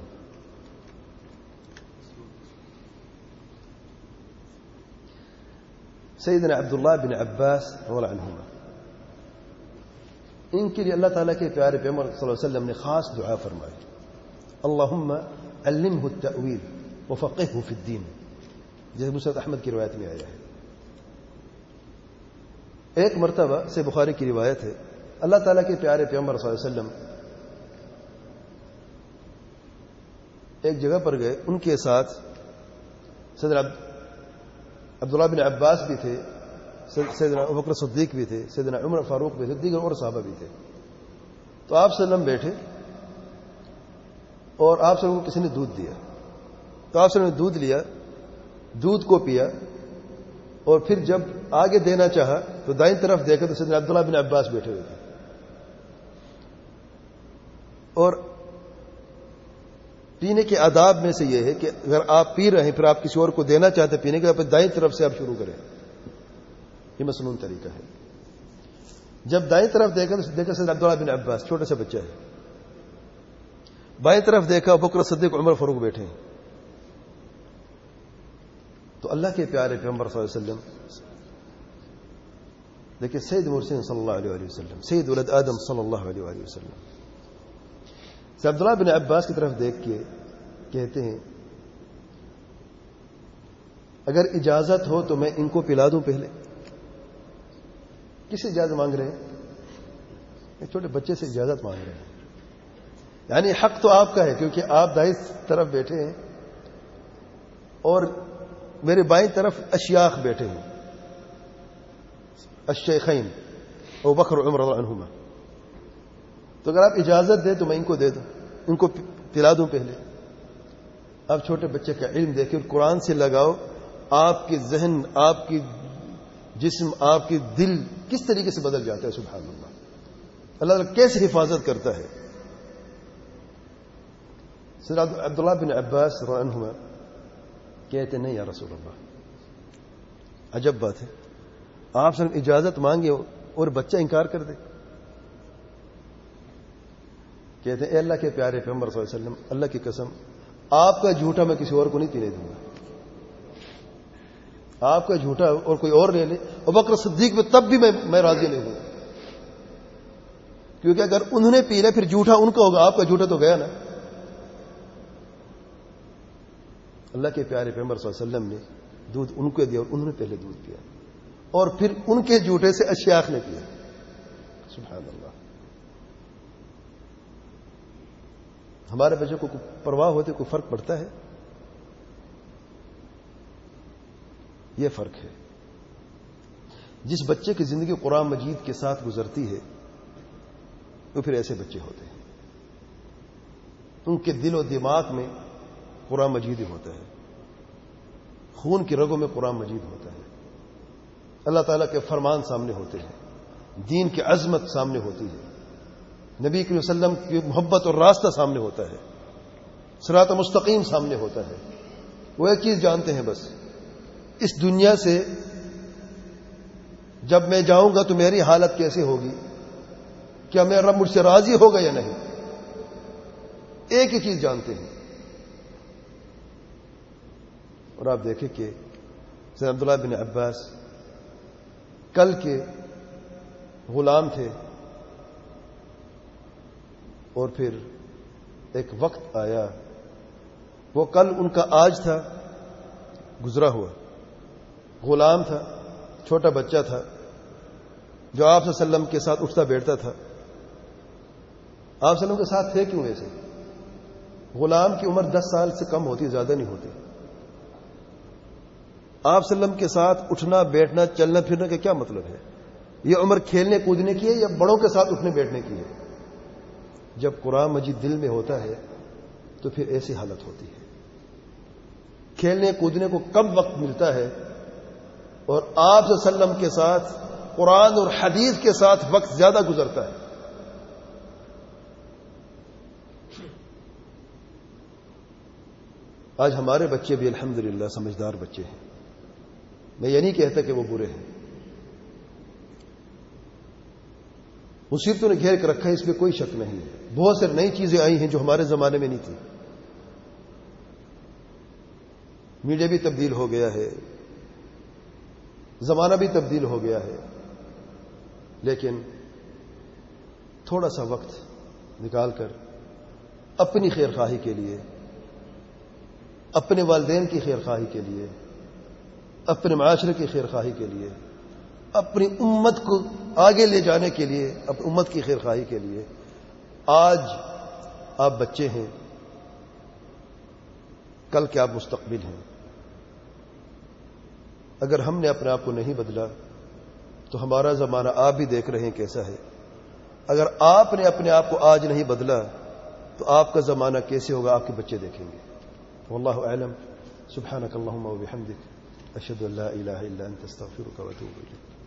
سیدنا عبداللہ بن عباس رضی اللہ عنہما, ان کے لیے اللہ تعالیٰ کے پیارے پیغمبر صلی اللہ علیہ وسلم نے خاص دعا فرمائی, اللہم علمہ التأویل وفقہہ فی الدین, جیسے مسند احمد کی روایت میں آیا ہے. ایک مرتبہ سے بخاری کی روایت ہے, اللہ تعالیٰ کے پیارے پیغمبر صلی اللہ علیہ وسلم ایک جگہ پر گئے, ان کے ساتھ سیدنا عبداللہ بن عباس بھی تھے, سیدنا ابوبکر صدیق بھی تھے, سیدنا عمر فاروق بھی تھے, دیگر اور صحابہ بھی تھے. تو آپ صلی اللہ علیہ وسلم بیٹھے اور آپ سے کسی نے دودھ دیا، تو آپ سے نے دودھ لیا، دودھ کو پیا، اور پھر جب آگے دینا چاہا تو دائیں طرف دیکھا تو سیدنا عبداللہ بن عباس بیٹھے ہوئے تھے. اور پینے کے آداب میں سے یہ ہے کہ اگر آپ پی رہے ہیں پھر آپ کسی اور کو دینا چاہتے پینے کے، پھر دائیں طرف سے آپ شروع کریں. یہ مسنون طریقہ ہے. جب دائیں طرف دیکھا تو دیکھا سیدنا عبداللہ بن عباس چھوٹا سا بچہ ہے، بائیں طرف دیکھا ابوبکر صدیق عمر فاروق بیٹھے ہیں. تو اللہ کے پیارے پیغمبر صلی اللہ علیہ وسلم، دیکھیں سید مرسلین صلی اللہ علیہ وسلم، سید ولد آدم صلی اللہ علیہ وسلم، عبداللہ بن عباس کی طرف دیکھ کے کہتے ہیں اگر اجازت ہو تو میں ان کو پلا دوں پہلے. کس سے اجازت مانگ رہے ہیں؟ ایک چھوٹے بچے سے اجازت مانگ رہے ہیں. یعنی حق تو آپ کا ہے کیونکہ آپ دائیں طرف بیٹھے ہیں اور میرے بائیں طرف اشیاخ بیٹھے ہیں، الشیخین ابو بکر و عمر رضی اللہ عنہما. تو اگر آپ اجازت دیں تو میں ان کو دے دوں، ان کو پلا دوں پہلے. آپ چھوٹے بچے کا علم دیکھیں اور قرآن سے لگاؤ، آپ کے ذہن، آپ کی جسم، آپ کی دل کس طریقے سے بدل جاتا ہے. سبحان اللہ، اللہ تعالیٰ کیسے حفاظت کرتا ہے. سیدنا عبداللہ بن عباس رضی اللہ عنہما کہتے نہیں یا رسول اللہ، عجب بات ہے، آپ سے اجازت مانگے اور بچہ انکار کر دے. کہتے ہیں اے اللہ کے پیارے پیغمبر صلی اللہ علیہ وسلم، اللہ کی قسم آپ کا جھوٹا میں کسی اور کو نہیں پینے دوں گا. آپ کا جھوٹا اور کوئی اور لے لے، ابوبکر صدیق میں تب بھی میں راضی نہیں ہوں، کیونکہ اگر انہوں نے پی لے پھر جھوٹا ان کا ہوگا، آپ کا جھوٹا تو گیا نا. اللہ کے پیارے پیغمبر صلی اللہ علیہ وسلم نے دودھ ان کو دیا اور انہوں نے پہلے دودھ پیا اور پھر ان کے جھوٹے سے اشیاخ نے پیا. سبحان اللہ. ہمارے بچوں کو پرواہ ہوتے کوئی فرق پڑتا ہے؟ یہ فرق ہے. جس بچے کی زندگی قرآن مجید کے ساتھ گزرتی ہے وہ پھر ایسے بچے ہوتے ہیں. ان کے دل و دماغ میں قرآن مجید ہی ہوتا ہے، خون کی رگوں میں قرآن مجید ہوتا ہے، اللہ تعالیٰ کے فرمان سامنے ہوتے ہیں، دین کی عظمت سامنے ہوتی ہے، نبی کریم صلی اللہ علیہ وسلم کی محبت اور راستہ سامنے ہوتا ہے، صراط مستقیم سامنے ہوتا ہے. وہ ایک چیز جانتے ہیں بس، اس دنیا سے جب میں جاؤں گا تو میری حالت کیسے ہوگی، کیا میرا رب مجھ سے راضی ہوگا یا نہیں. ایک ہی چیز جانتے ہیں. اور آپ دیکھیں کہ سیدنا عبداللہ بن عباس کل کے غلام تھے اور پھر ایک وقت آیا، وہ کل ان کا آج تھا گزرا ہوا. غلام تھا، چھوٹا بچہ تھا جو آپ صلی اللہ علیہ وسلم کے ساتھ اٹھتا بیٹھتا تھا. آپ صلی اللہ علیہ وسلم کے ساتھ تھے کیوں ایسے؟ غلام کی عمر 10 سال سے کم ہوتی، زیادہ نہیں ہوتی. آپ صلی اللہ علیہ وسلم کے ساتھ اٹھنا بیٹھنا چلنا پھرنا کا کیا مطلب ہے؟ یہ عمر کھیلنے کودنے کی ہے یا بڑوں کے ساتھ اٹھنے بیٹھنے کی ہے؟ جب قرآن مجید دل میں ہوتا ہے تو پھر ایسی حالت ہوتی ہے. کھیلنے کودنے کو کم وقت ملتا ہے اور آپ صلی اللہ علیہ وسلم کے ساتھ قرآن اور حدیث کے ساتھ وقت زیادہ گزرتا ہے. آج ہمارے بچے بھی الحمدللہ سمجھدار بچے ہیں. میں یہ نہیں کہتا کہ وہ برے ہیں، مصیبتوں نے گھیر کر رکھا ہے، اس میں کوئی شک نہیں ہے. بہت سے نئی چیزیں آئی ہیں جو ہمارے زمانے میں نہیں تھی. میڈیا بھی تبدیل ہو گیا ہے، زمانہ بھی تبدیل ہو گیا ہے، لیکن تھوڑا سا وقت نکال کر اپنی خیر خواہی کے لیے، اپنے والدین کی خیر خواہی کے لیے، اپنے معاشرے کی خیر خواہی کے لیے، اپنی امت کو آگے لے جانے کے لیے، اپنی امت کی خیر خواہی کے لیے، آج آپ بچے ہیں، کل کے آپ مستقبل ہیں. اگر ہم نے اپنے آپ کو نہیں بدلا تو ہمارا زمانہ آپ بھی دیکھ رہے ہیں کیسا ہے. اگر آپ نے اپنے آپ کو آج نہیں بدلا تو آپ کا زمانہ کیسے ہوگا آپ کے بچے دیکھیں گے. واللہ اعلم. سبحانک اللہم و بحمدک اشہد ان لا الہ الا انت استغفرک و اتوب الیک.